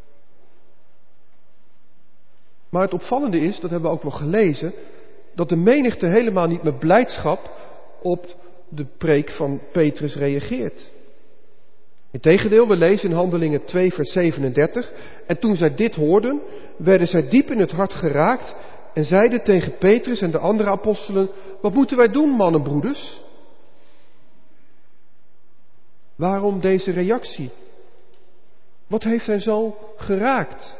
Maar het opvallende is, dat hebben we ook wel gelezen, dat de menigte helemaal niet met blijdschap op de preek van Petrus reageert. Integendeel, we lezen in Handelingen twee vers zevenendertig. En toen zij dit hoorden, werden zij diep in het hart geraakt en zeiden tegen Petrus en de andere apostelen: wat moeten wij doen, mannen, broeders? Waarom deze reactie? Wat heeft hen zo geraakt?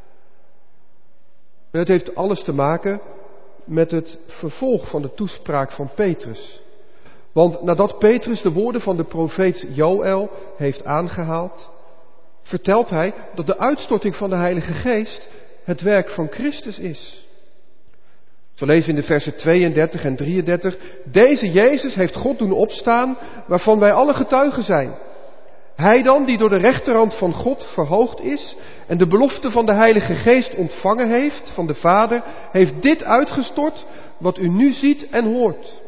En het heeft alles te maken met het vervolg van de toespraak van Petrus. Want nadat Petrus de woorden van de profeet Joël heeft aangehaald, vertelt hij dat de uitstorting van de Heilige Geest het werk van Christus is. Zo lezen we in de versen tweeëndertig en drieëndertig. Deze Jezus heeft God doen opstaan, waarvan wij alle getuigen zijn. Hij dan, die door de rechterhand van God verhoogd is en de belofte van de Heilige Geest ontvangen heeft van de Vader, heeft dit uitgestort wat u nu ziet en hoort.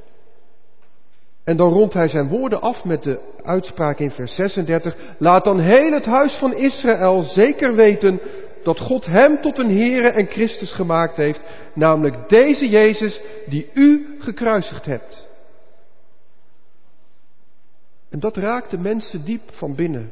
En dan rondt hij zijn woorden af met de uitspraak in vers zesendertig. Laat dan heel het huis van Israël zeker weten dat God hem tot een Heere en Christus gemaakt heeft, namelijk deze Jezus die u gekruisigd hebt. En dat raakt de mensen diep van binnen.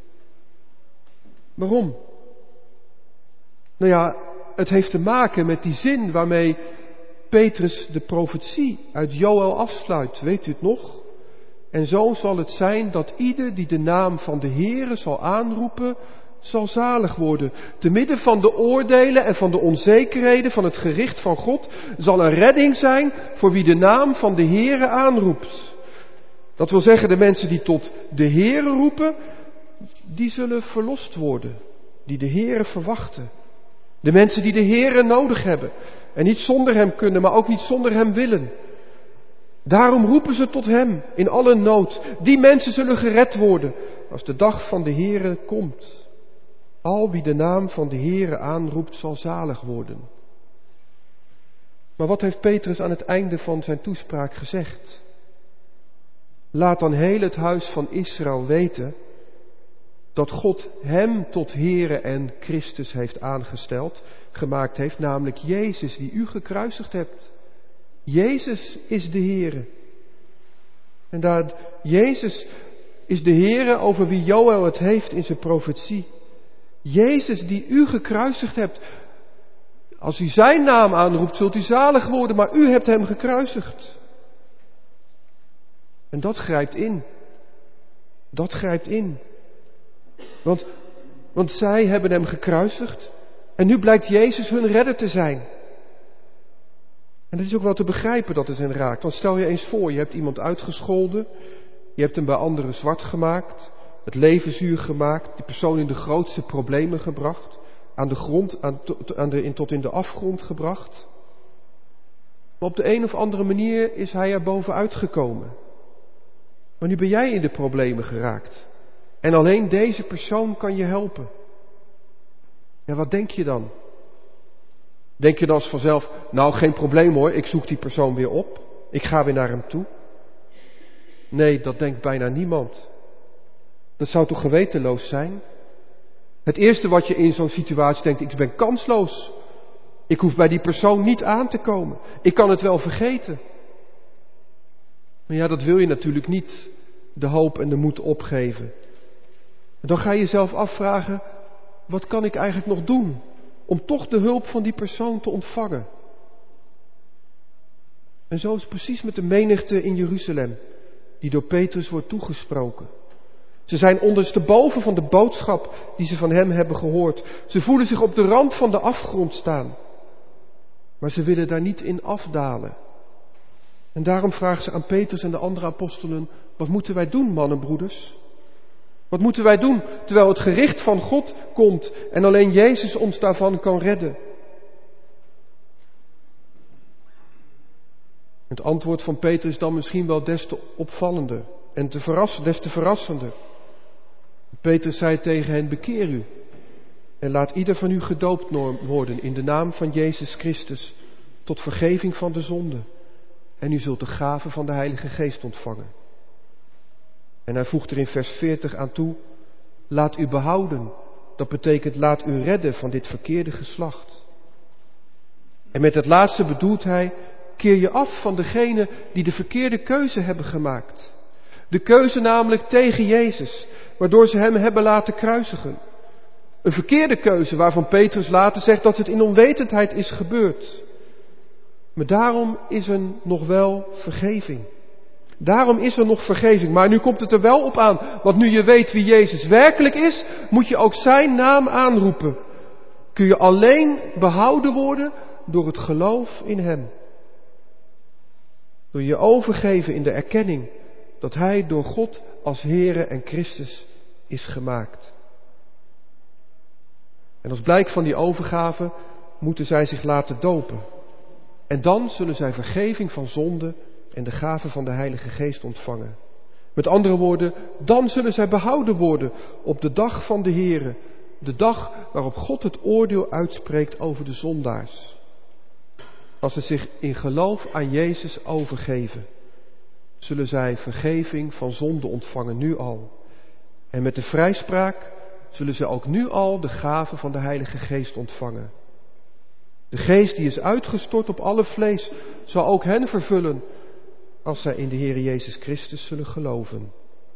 Waarom? Nou ja, het heeft te maken met die zin waarmee Petrus de profetie uit Joël afsluit. Weet u het nog? En zo zal het zijn dat ieder die de naam van de Heere zal aanroepen, zal zalig worden. Te midden van de oordelen en van de onzekerheden van het gericht van God zal een redding zijn voor wie de naam van de Heere aanroept. Dat wil zeggen, de mensen die tot de Heere roepen, die zullen verlost worden. Die de Heere verwachten. De mensen die de Heere nodig hebben. En niet zonder hem kunnen, maar ook niet zonder hem willen. Daarom roepen ze tot hem in alle nood. Die mensen zullen gered worden als de dag van de Heere komt. Al wie de naam van de Heere aanroept, zal zalig worden. Maar wat heeft Petrus aan het einde van zijn toespraak gezegd? Laat dan heel het huis van Israël weten dat God hem tot Heere en Christus heeft aangesteld, gemaakt heeft, namelijk Jezus die u gekruisigd hebt. Jezus is de Heere. En daar Jezus is de Heere over wie Joël het heeft in zijn profetie. Jezus die u gekruisigd hebt. Als u zijn naam aanroept, zult u zalig worden, maar u hebt hem gekruisigd. En dat grijpt in. Dat grijpt in. Want, want zij hebben hem gekruisigd en nu blijkt Jezus hun redder te zijn. En het is ook wel te begrijpen dat het hen raakt. Want stel je eens voor, je hebt iemand uitgescholden, je hebt hem bij anderen zwart gemaakt, het leven zuur gemaakt, die persoon in de grootste problemen gebracht, aan de grond, aan, aan de, in, tot in de afgrond gebracht. Maar op de een of andere manier is hij er bovenuit gekomen. Maar nu ben jij in de problemen geraakt. En alleen deze persoon kan je helpen. Ja, wat denk je dan? Denk je dan als vanzelf, nou geen probleem hoor, ik zoek die persoon weer op. Ik ga weer naar hem toe. Nee, dat denkt bijna niemand. Dat zou toch gewetenloos zijn? Het eerste wat je in zo'n situatie denkt, ik ben kansloos. Ik hoef bij die persoon niet aan te komen. Ik kan het wel vergeten. Maar ja, dat wil je natuurlijk niet, de hoop en de moed opgeven. En dan ga je jezelf afvragen, wat kan ik eigenlijk nog doen om toch de hulp van die persoon te ontvangen? En zo is het precies met de menigte in Jeruzalem, die door Petrus wordt toegesproken. Ze zijn ondersteboven van de boodschap die ze van hem hebben gehoord. Ze voelen zich op de rand van de afgrond staan. Maar ze willen daar niet in afdalen. En daarom vragen ze aan Petrus en de andere apostelen, wat moeten wij doen, mannen, broeders? Wat moeten wij doen terwijl het gericht van God komt en alleen Jezus ons daarvan kan redden? Het antwoord van Petrus is dan misschien wel des te opvallender en te verrass, des te verrassender. Petrus zei tegen hen, bekeer u en laat ieder van u gedoopt worden in de naam van Jezus Christus tot vergeving van de zonde. En u zult de gave van de Heilige Geest ontvangen. En hij voegt er in vers veertig aan toe, laat u behouden. Dat betekent laat u redden van dit verkeerde geslacht. En met het laatste bedoelt hij, keer je af van degenen die de verkeerde keuze hebben gemaakt. De keuze namelijk tegen Jezus, waardoor ze hem hebben laten kruisigen. Een verkeerde keuze waarvan Petrus later zegt dat het in onwetendheid is gebeurd. Maar daarom is er nog wel vergeving. Daarom is er nog vergeving. Maar nu komt het er wel op aan. Want nu je weet wie Jezus werkelijk is, moet je ook zijn naam aanroepen. Kun je alleen behouden worden door het geloof in hem. Door je overgeven in de erkenning dat hij door God als Heere en Christus is gemaakt. En als blijk van die overgave moeten zij zich laten dopen. En dan zullen zij vergeving van zonde en de gave van de Heilige Geest ontvangen. Met andere woorden, dan zullen zij behouden worden op de dag van de Heere. De dag waarop God het oordeel uitspreekt over de zondaars. Als ze zich in geloof aan Jezus overgeven, zullen zij vergeving van zonde ontvangen, nu al. En met de vrijspraak zullen ze ook nu al de gave van de Heilige Geest ontvangen. De Geest die is uitgestort op alle vlees, zal ook hen vervullen als zij in de Heer Jezus Christus zullen geloven.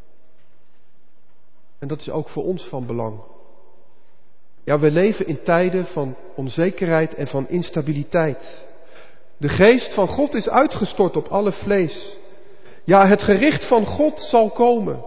En dat is ook voor ons van belang. Ja, we leven in tijden van onzekerheid en van instabiliteit. De Geest van God is uitgestort op alle vlees. Ja, het gericht van God zal komen.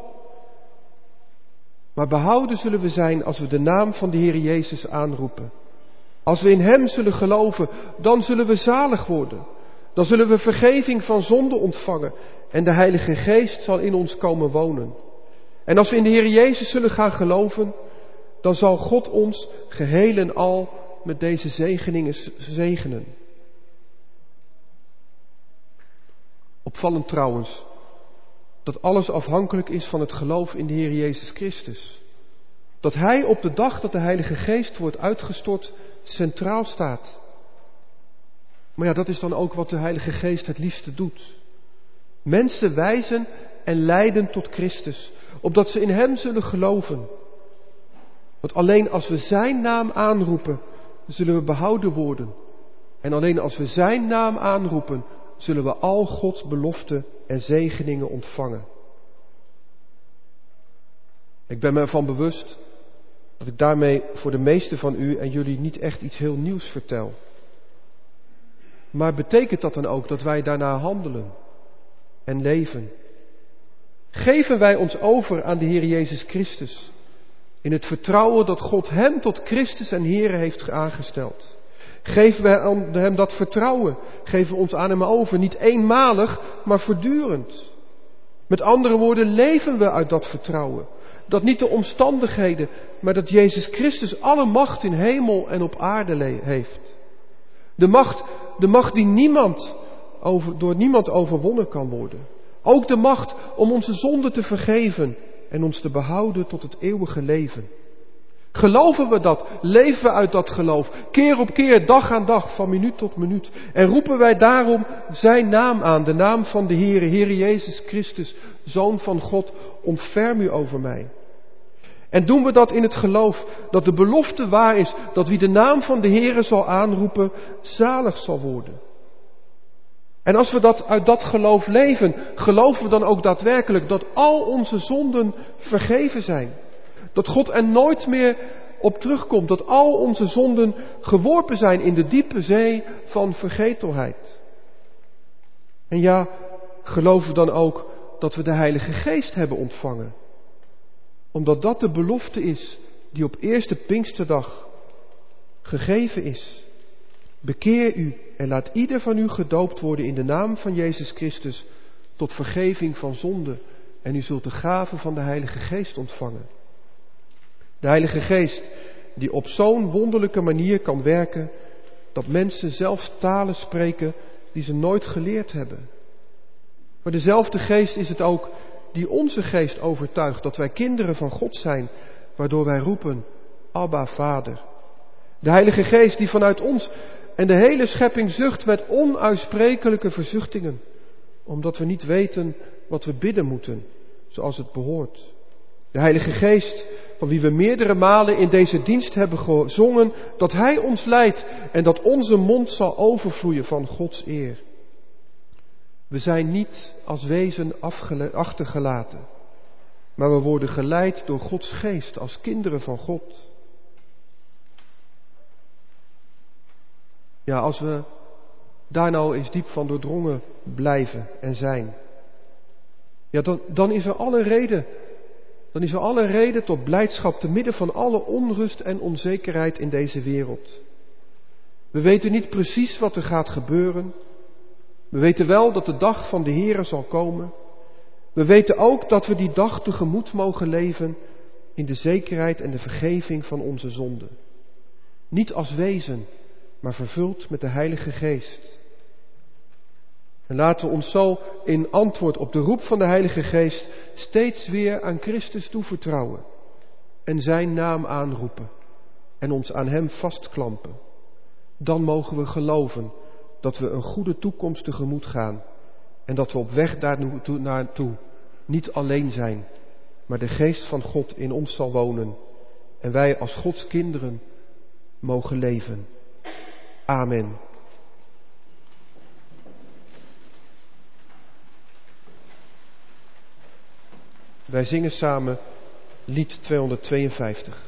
Maar behouden zullen we zijn als we de naam van de Heer Jezus aanroepen. Als we in Hem zullen geloven, dan zullen we zalig worden. Dan zullen we vergeving van zonde ontvangen. En de Heilige Geest zal in ons komen wonen. En als we in de Heer Jezus zullen gaan geloven, dan zal God ons geheel en al met deze zegeningen zegenen. Opvallend trouwens, dat alles afhankelijk is van het geloof in de Heer Jezus Christus. Dat Hij op de dag dat de Heilige Geest wordt uitgestort centraal staat. Maar ja, dat is dan ook wat de Heilige Geest het liefste doet. Mensen wijzen en leiden tot Christus, opdat ze in Hem zullen geloven. Want alleen als we Zijn naam aanroepen, zullen we behouden worden. En alleen als we Zijn naam aanroepen, zullen we al Gods beloften en zegeningen ontvangen. Ik ben me ervan bewust dat ik daarmee voor de meesten van u en jullie niet echt iets heel nieuws vertel. Maar betekent dat dan ook dat wij daarna handelen en leven? Geven wij ons over aan de Heer Jezus Christus in het vertrouwen dat God Hem tot Christus en Heere heeft aangesteld? Geven wij aan Hem dat vertrouwen? Geven we ons aan Hem over? Niet eenmalig, maar voortdurend. Met andere woorden, leven we uit dat vertrouwen. Dat niet de omstandigheden, maar dat Jezus Christus alle macht in hemel en op aarde le- heeft. De macht, de macht die niemand over, door niemand overwonnen kan worden. Ook de macht om onze zonden te vergeven en ons te behouden tot het eeuwige leven. Geloven we dat? Leven we uit dat geloof? Keer op keer, dag aan dag, van minuut tot minuut. En roepen wij daarom Zijn naam aan, de naam van de Heere, Heere Jezus Christus, Zoon van God, ontferm u over mij. En doen we dat in het geloof dat de belofte waar is, dat wie de naam van de Heere zal aanroepen, zalig zal worden. En als we dat uit dat geloof leven, geloven we dan ook daadwerkelijk dat al onze zonden vergeven zijn. Dat God er nooit meer op terugkomt. Dat al onze zonden geworpen zijn in de diepe zee van vergetelheid. En ja, geloven we dan ook dat we de Heilige Geest hebben ontvangen. Omdat dat de belofte is die op eerste Pinksterdag gegeven is. Bekeer u en laat ieder van u gedoopt worden in de naam van Jezus Christus tot vergeving van zonde. En u zult de gave van de Heilige Geest ontvangen. De Heilige Geest die op zo'n wonderlijke manier kan werken dat mensen zelfs talen spreken die ze nooit geleerd hebben. Maar dezelfde Geest is het ook die onze geest overtuigt dat wij kinderen van God zijn, waardoor wij roepen, Abba, Vader. De Heilige Geest die vanuit ons en de hele schepping zucht met onuitsprekelijke verzuchtingen, omdat we niet weten wat we bidden moeten, zoals het behoort. De Heilige Geest, van wie we meerdere malen in deze dienst hebben gezongen, dat Hij ons leidt en dat onze mond zal overvloeien van Gods eer. We zijn niet als wezen afgele- achtergelaten, maar we worden geleid door Gods Geest als kinderen van God. Ja, als we daar nou eens diep van doordrongen blijven en zijn, ja, dan, dan is er alle reden, dan is er alle reden tot blijdschap te midden van alle onrust en onzekerheid in deze wereld. We weten niet precies wat er gaat gebeuren. We weten wel dat de dag van de Heere zal komen. We weten ook dat we die dag tegemoet mogen leven in de zekerheid en de vergeving van onze zonden. Niet als wezen, maar vervuld met de Heilige Geest. En laten we ons zo in antwoord op de roep van de Heilige Geest steeds weer aan Christus toevertrouwen en zijn naam aanroepen en ons aan Hem vastklampen. Dan mogen we geloven dat we een goede toekomst tegemoet gaan en dat we op weg daar naartoe niet alleen zijn, maar de Geest van God in ons zal wonen en wij als Gods kinderen mogen leven. Amen. Wij zingen samen lied tweehonderdtweeënvijftig.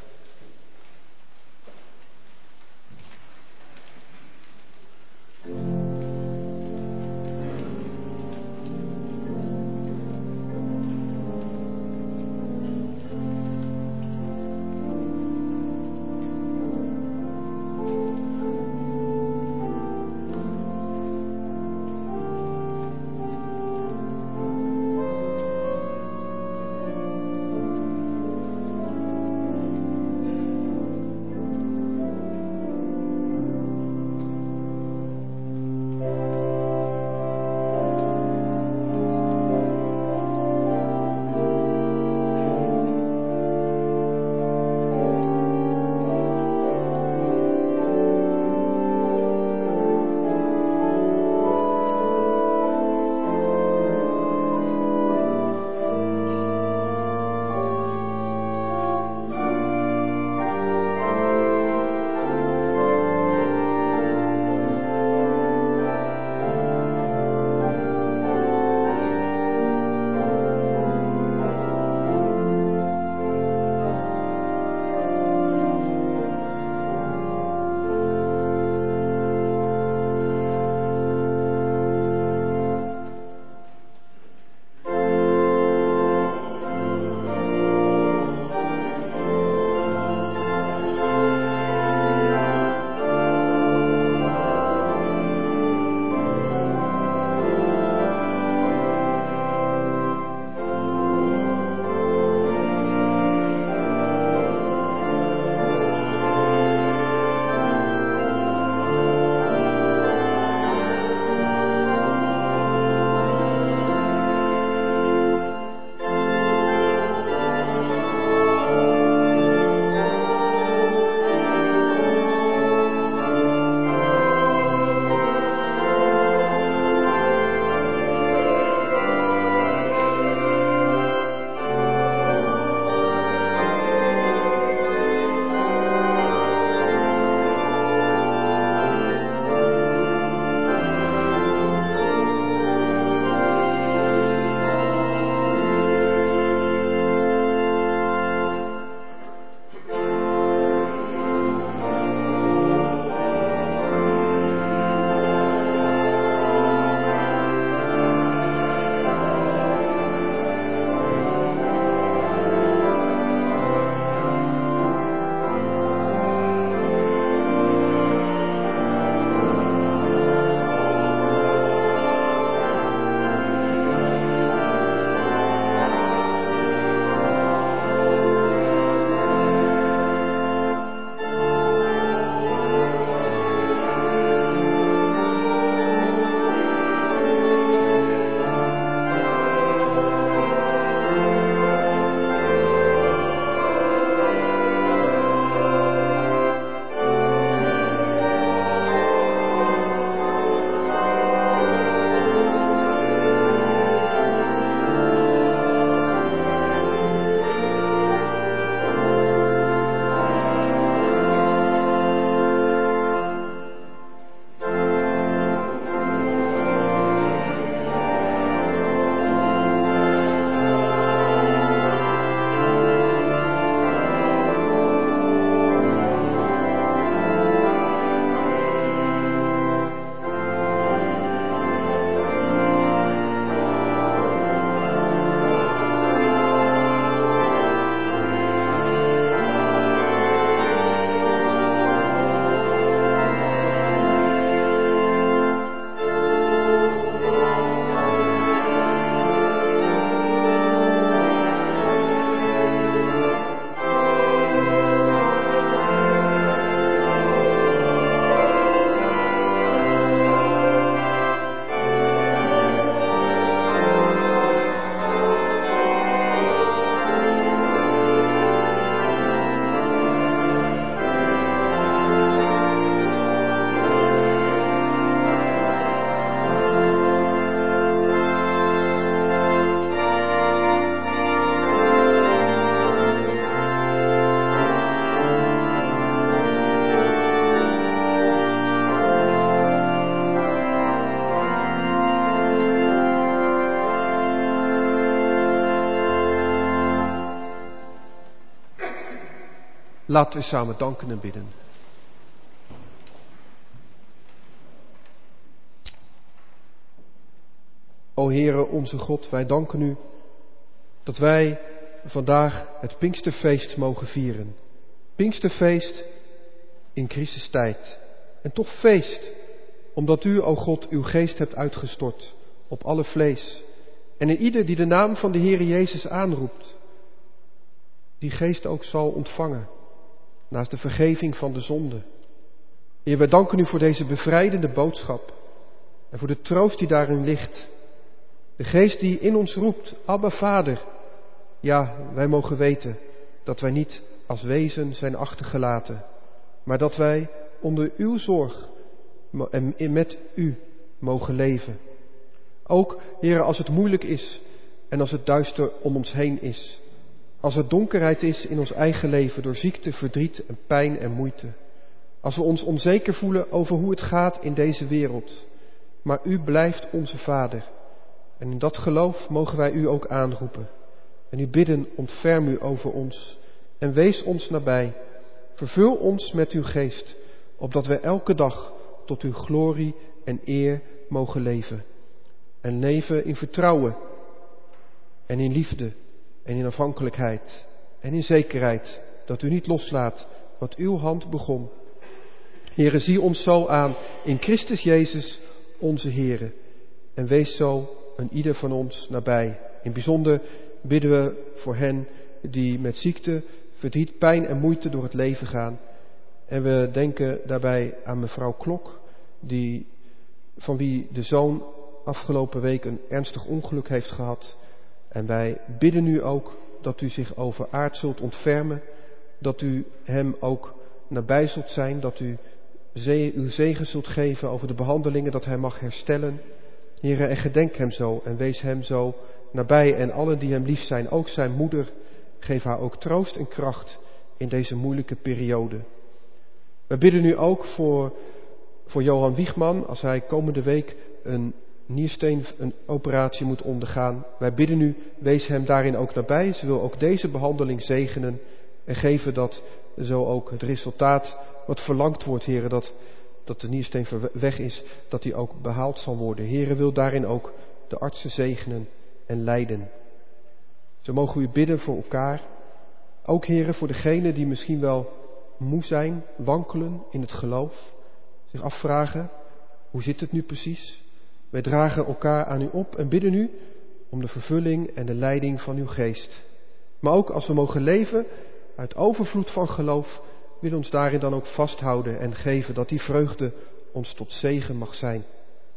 Laten we samen danken en bidden. O Heere onze God, wij danken u dat wij vandaag het Pinksterfeest mogen vieren. Pinksterfeest in crisistijd. En toch feest, omdat u, o God, uw geest hebt uitgestort op alle vlees. En in ieder die de naam van de Heere Jezus aanroept, die geest ook zal ontvangen, naast de vergeving van de zonde. Heer, wij danken u voor deze bevrijdende boodschap en voor de troost die daarin ligt. De geest die in ons roept, Abba Vader. Ja, wij mogen weten dat wij niet als wezen zijn achtergelaten, maar dat wij onder uw zorg en met u mogen leven. Ook, Heer, als het moeilijk is en als het duister om ons heen is. Als er donkerheid is in ons eigen leven door ziekte, verdriet en pijn en moeite. Als we ons onzeker voelen over hoe het gaat in deze wereld. Maar u blijft onze Vader. En in dat geloof mogen wij u ook aanroepen. En u bidden, ontferm u over ons. En wees ons nabij. Vervul ons met uw geest, opdat wij elke dag tot uw glorie en eer mogen leven. En leven in vertrouwen en in liefde en in afhankelijkheid en in zekerheid dat u niet loslaat wat uw hand begon. Heere, zie ons zo aan in Christus Jezus, onze Heere. En wees zo een ieder van ons nabij. In het bijzonder bidden we voor hen die met ziekte, verdriet, pijn en moeite door het leven gaan. En we denken daarbij aan mevrouw Klok, die, van wie de zoon afgelopen week een ernstig ongeluk heeft gehad. En wij bidden u ook dat u zich over Aart zult ontfermen, dat u hem ook nabij zult zijn, dat u ze- uw zegen zult geven over de behandelingen, dat hij mag herstellen. Heere, en gedenk hem zo en wees hem zo nabij en allen die hem lief zijn, ook zijn moeder, geef haar ook troost en kracht in deze moeilijke periode. We bidden nu ook voor, voor Johan Wiegman, als hij komende week een niersteen, een operatie moet ondergaan. Wij bidden u, wees hem daarin ook nabij. Ze wil ook deze behandeling zegenen en geven dat zo ook het resultaat wat verlangd wordt, Heere, dat, dat de niersteen weg is, dat die ook behaald zal worden. Heere, wil daarin ook de artsen zegenen en leiden. Zo mogen we u bidden voor elkaar. Ook, Heere, voor degenen die misschien wel moe zijn, wankelen in het geloof, zich afvragen, hoe zit het nu precies? Wij dragen elkaar aan u op en bidden u om de vervulling en de leiding van uw geest. Maar ook als we mogen leven uit overvloed van geloof, wil ons daarin dan ook vasthouden en geven dat die vreugde ons tot zegen mag zijn.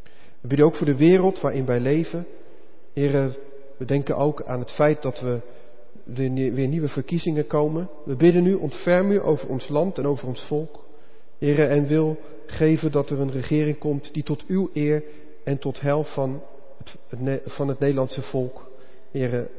We bidden ook voor de wereld waarin wij leven. Heren, we denken ook aan het feit dat we er weer nieuwe verkiezingen komen. We bidden u, ontferm u over ons land en over ons volk. Heren, en wil geven dat er een regering komt die tot uw eer en tot heil van het, van het Nederlandse volk, Heren,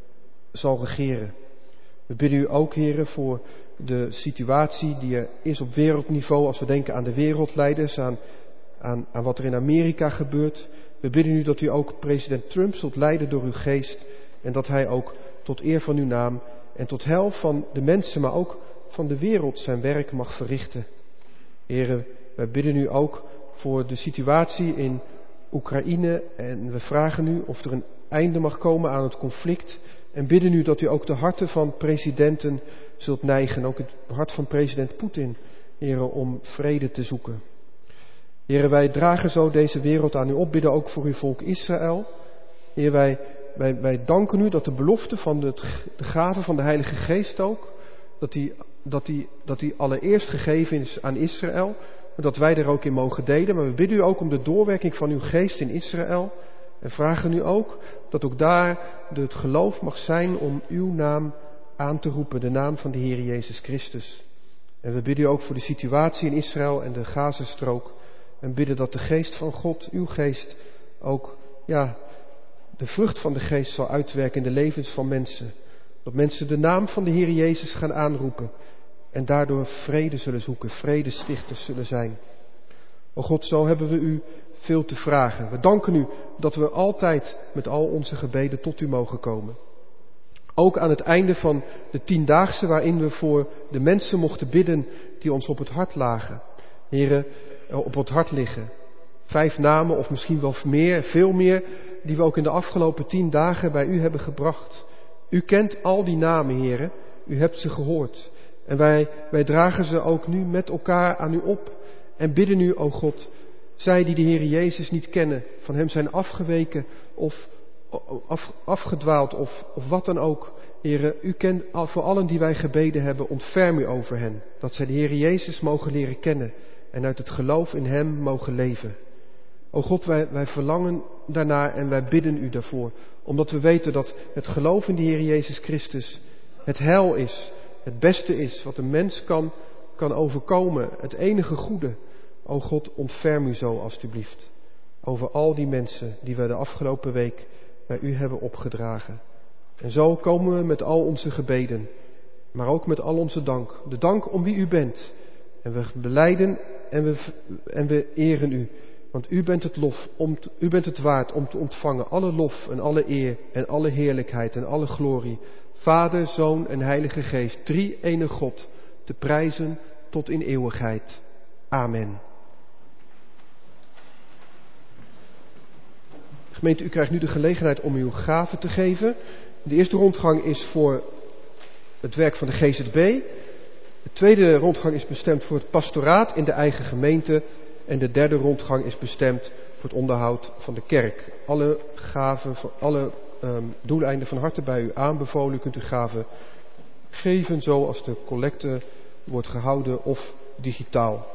zal regeren. We bidden u ook, Heren, voor de situatie die er is op wereldniveau, als we denken aan de wereldleiders, aan, aan, aan wat er in Amerika gebeurt. We bidden u dat u ook president Trump zult leiden door uw geest en dat hij ook tot eer van uw naam en tot heil van de mensen, maar ook van de wereld zijn werk mag verrichten. Heren, wij bidden u ook voor de situatie in Oekraïne en we vragen u of er een einde mag komen aan het conflict en bidden u dat u ook de harten van presidenten zult neigen, ook het hart van president Poetin, Heren, om vrede te zoeken. Heren, wij dragen zo deze wereld aan u op, bidden ook voor uw volk Israël. Heer, wij, wij, wij danken u dat de belofte van de, de gave van de Heilige Geest ook, dat die, dat, die, dat die allereerst gegeven is aan Israël, maar dat wij er ook in mogen delen. Maar we bidden u ook om de doorwerking van uw geest in Israël en vragen u ook dat ook daar het geloof mag zijn om uw naam aan te roepen, de naam van de Heer Jezus Christus. En we bidden u ook voor de situatie in Israël en de Gazastrook. En bidden dat de geest van God, uw geest, ook ja, de vrucht van de geest zal uitwerken in de levens van mensen. Dat mensen de naam van de Heer Jezus gaan aanroepen en daardoor vrede zullen zoeken, vredestichters zullen zijn. O God, zo hebben we u veel te vragen. We danken u dat we altijd met al onze gebeden tot u mogen komen. Ook aan het einde van de tiendaagse waarin we voor de mensen mochten bidden die ons op het hart lagen. Heren, op het hart liggen. Vijf namen of misschien wel meer, veel meer, die we ook in de afgelopen tien dagen bij u hebben gebracht. U kent al die namen, heren. U hebt ze gehoord. En wij, wij dragen ze ook nu met elkaar aan u op. En bidden u, o God, zij die de Heer Jezus niet kennen, van hem zijn afgeweken of af, afgedwaald of, of wat dan ook. Heren, u kent voor allen die wij gebeden hebben, ontferm u over hen. Dat zij de Heer Jezus mogen leren kennen en uit het geloof in hem mogen leven. O God, wij, wij verlangen daarnaar en wij bidden u daarvoor. Omdat we weten dat het geloof in de Heer Jezus Christus het heil is. Het beste is wat een mens kan, kan overkomen. Het enige goede. O God, ontferm u zo alstublieft. Over al die mensen die we de afgelopen week bij u hebben opgedragen. En zo komen we met al onze gebeden. Maar ook met al onze dank. De dank om wie u bent. En we belijden en we, en we eren u. Want u bent het lof, om, u bent het waard om te ontvangen alle lof en alle eer en alle heerlijkheid en alle glorie. Vader, Zoon en Heilige Geest, drie ene God, te prijzen tot in eeuwigheid. Amen. Gemeente, u krijgt nu de gelegenheid om uw gaven te geven. De eerste rondgang is voor het werk van de G Z B. De tweede rondgang is bestemd voor het pastoraat in de eigen gemeente. En de derde rondgang is bestemd voor het onderhoud van de kerk. Alle gaven, alle um, doeleinden van harte bij u aanbevolen. U kunt uw gaven geven zoals de collecte wordt gehouden of digitaal.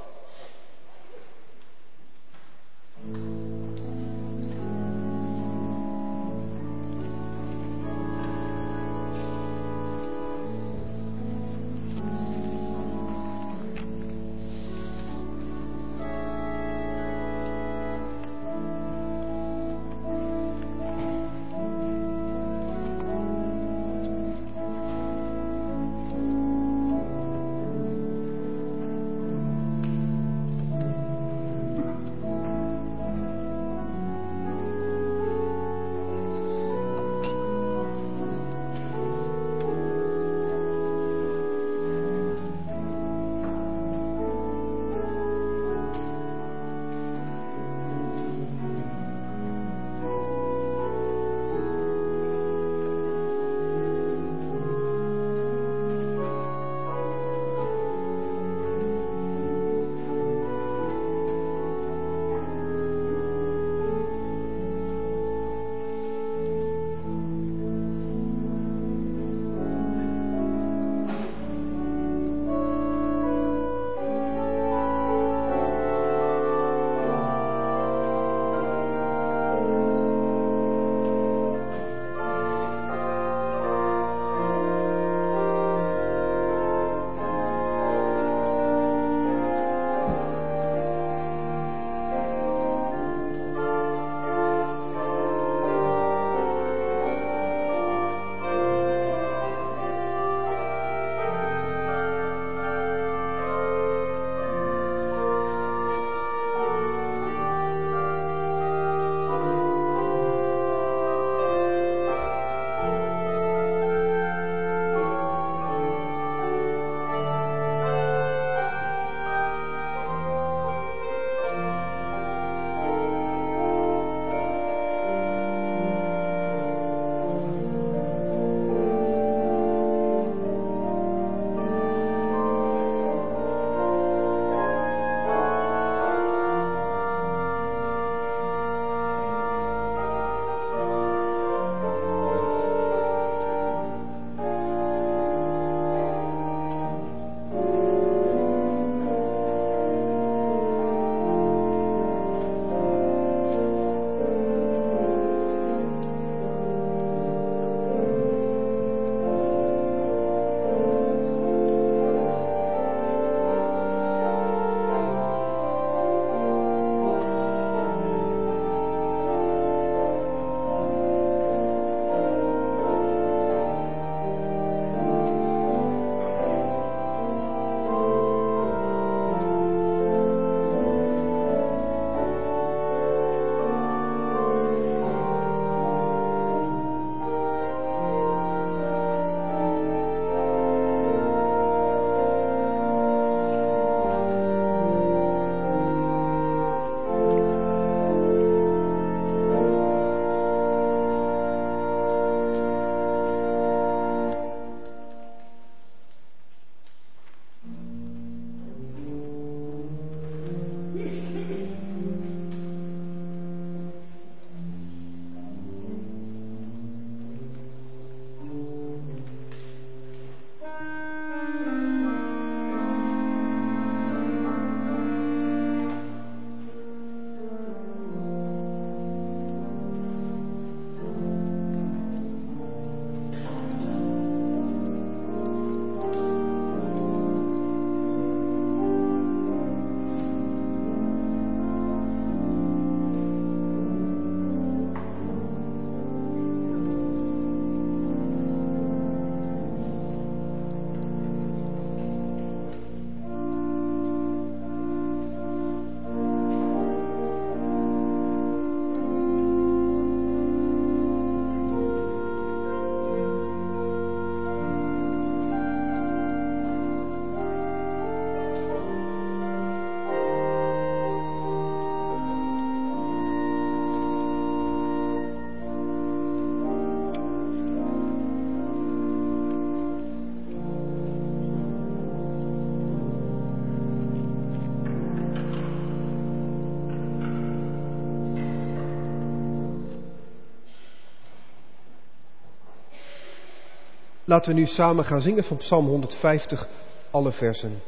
Laten we nu samen gaan zingen van Psalm honderdvijftig, alle versen.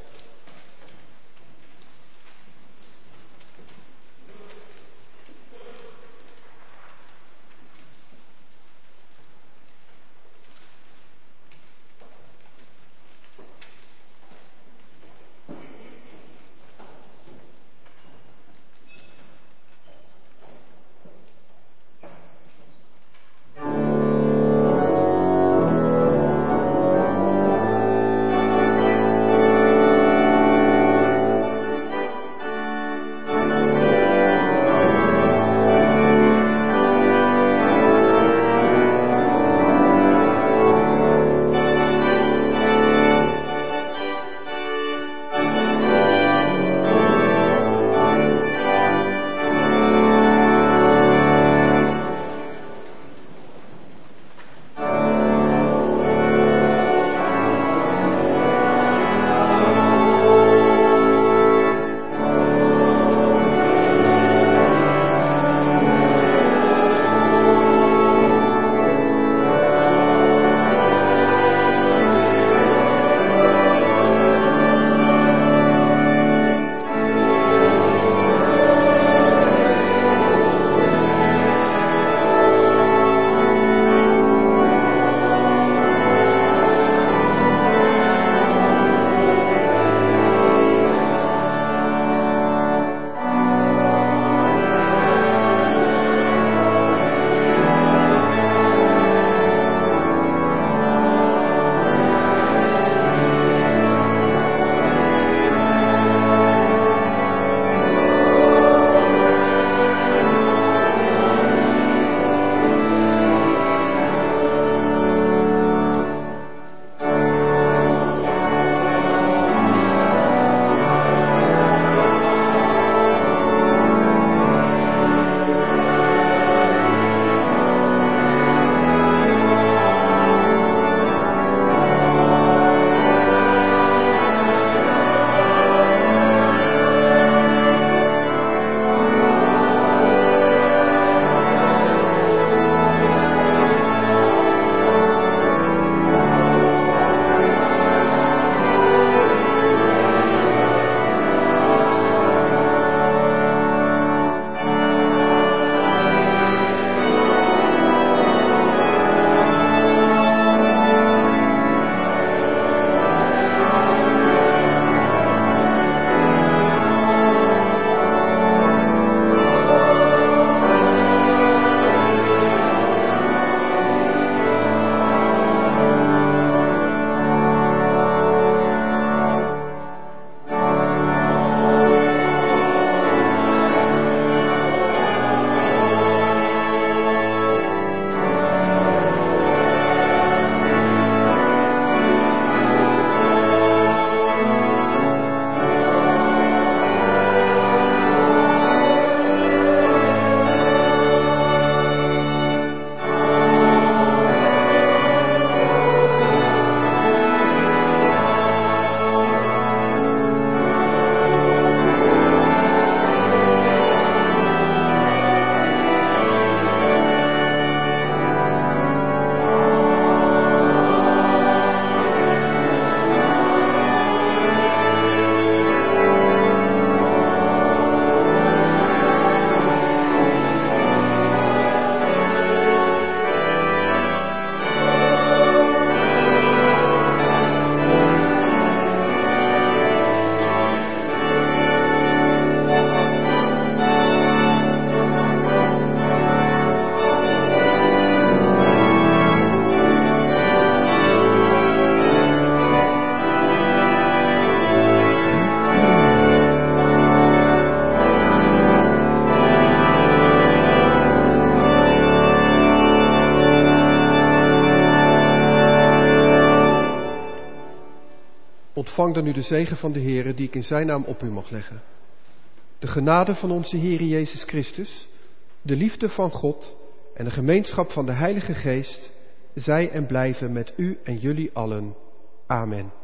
Ontvang dan nu de zegen van de Heere die ik in zijn naam op u mag leggen. De genade van onze Heere Jezus Christus, de liefde van God en de gemeenschap van de Heilige Geest, zij en blijven met u en jullie allen. Amen.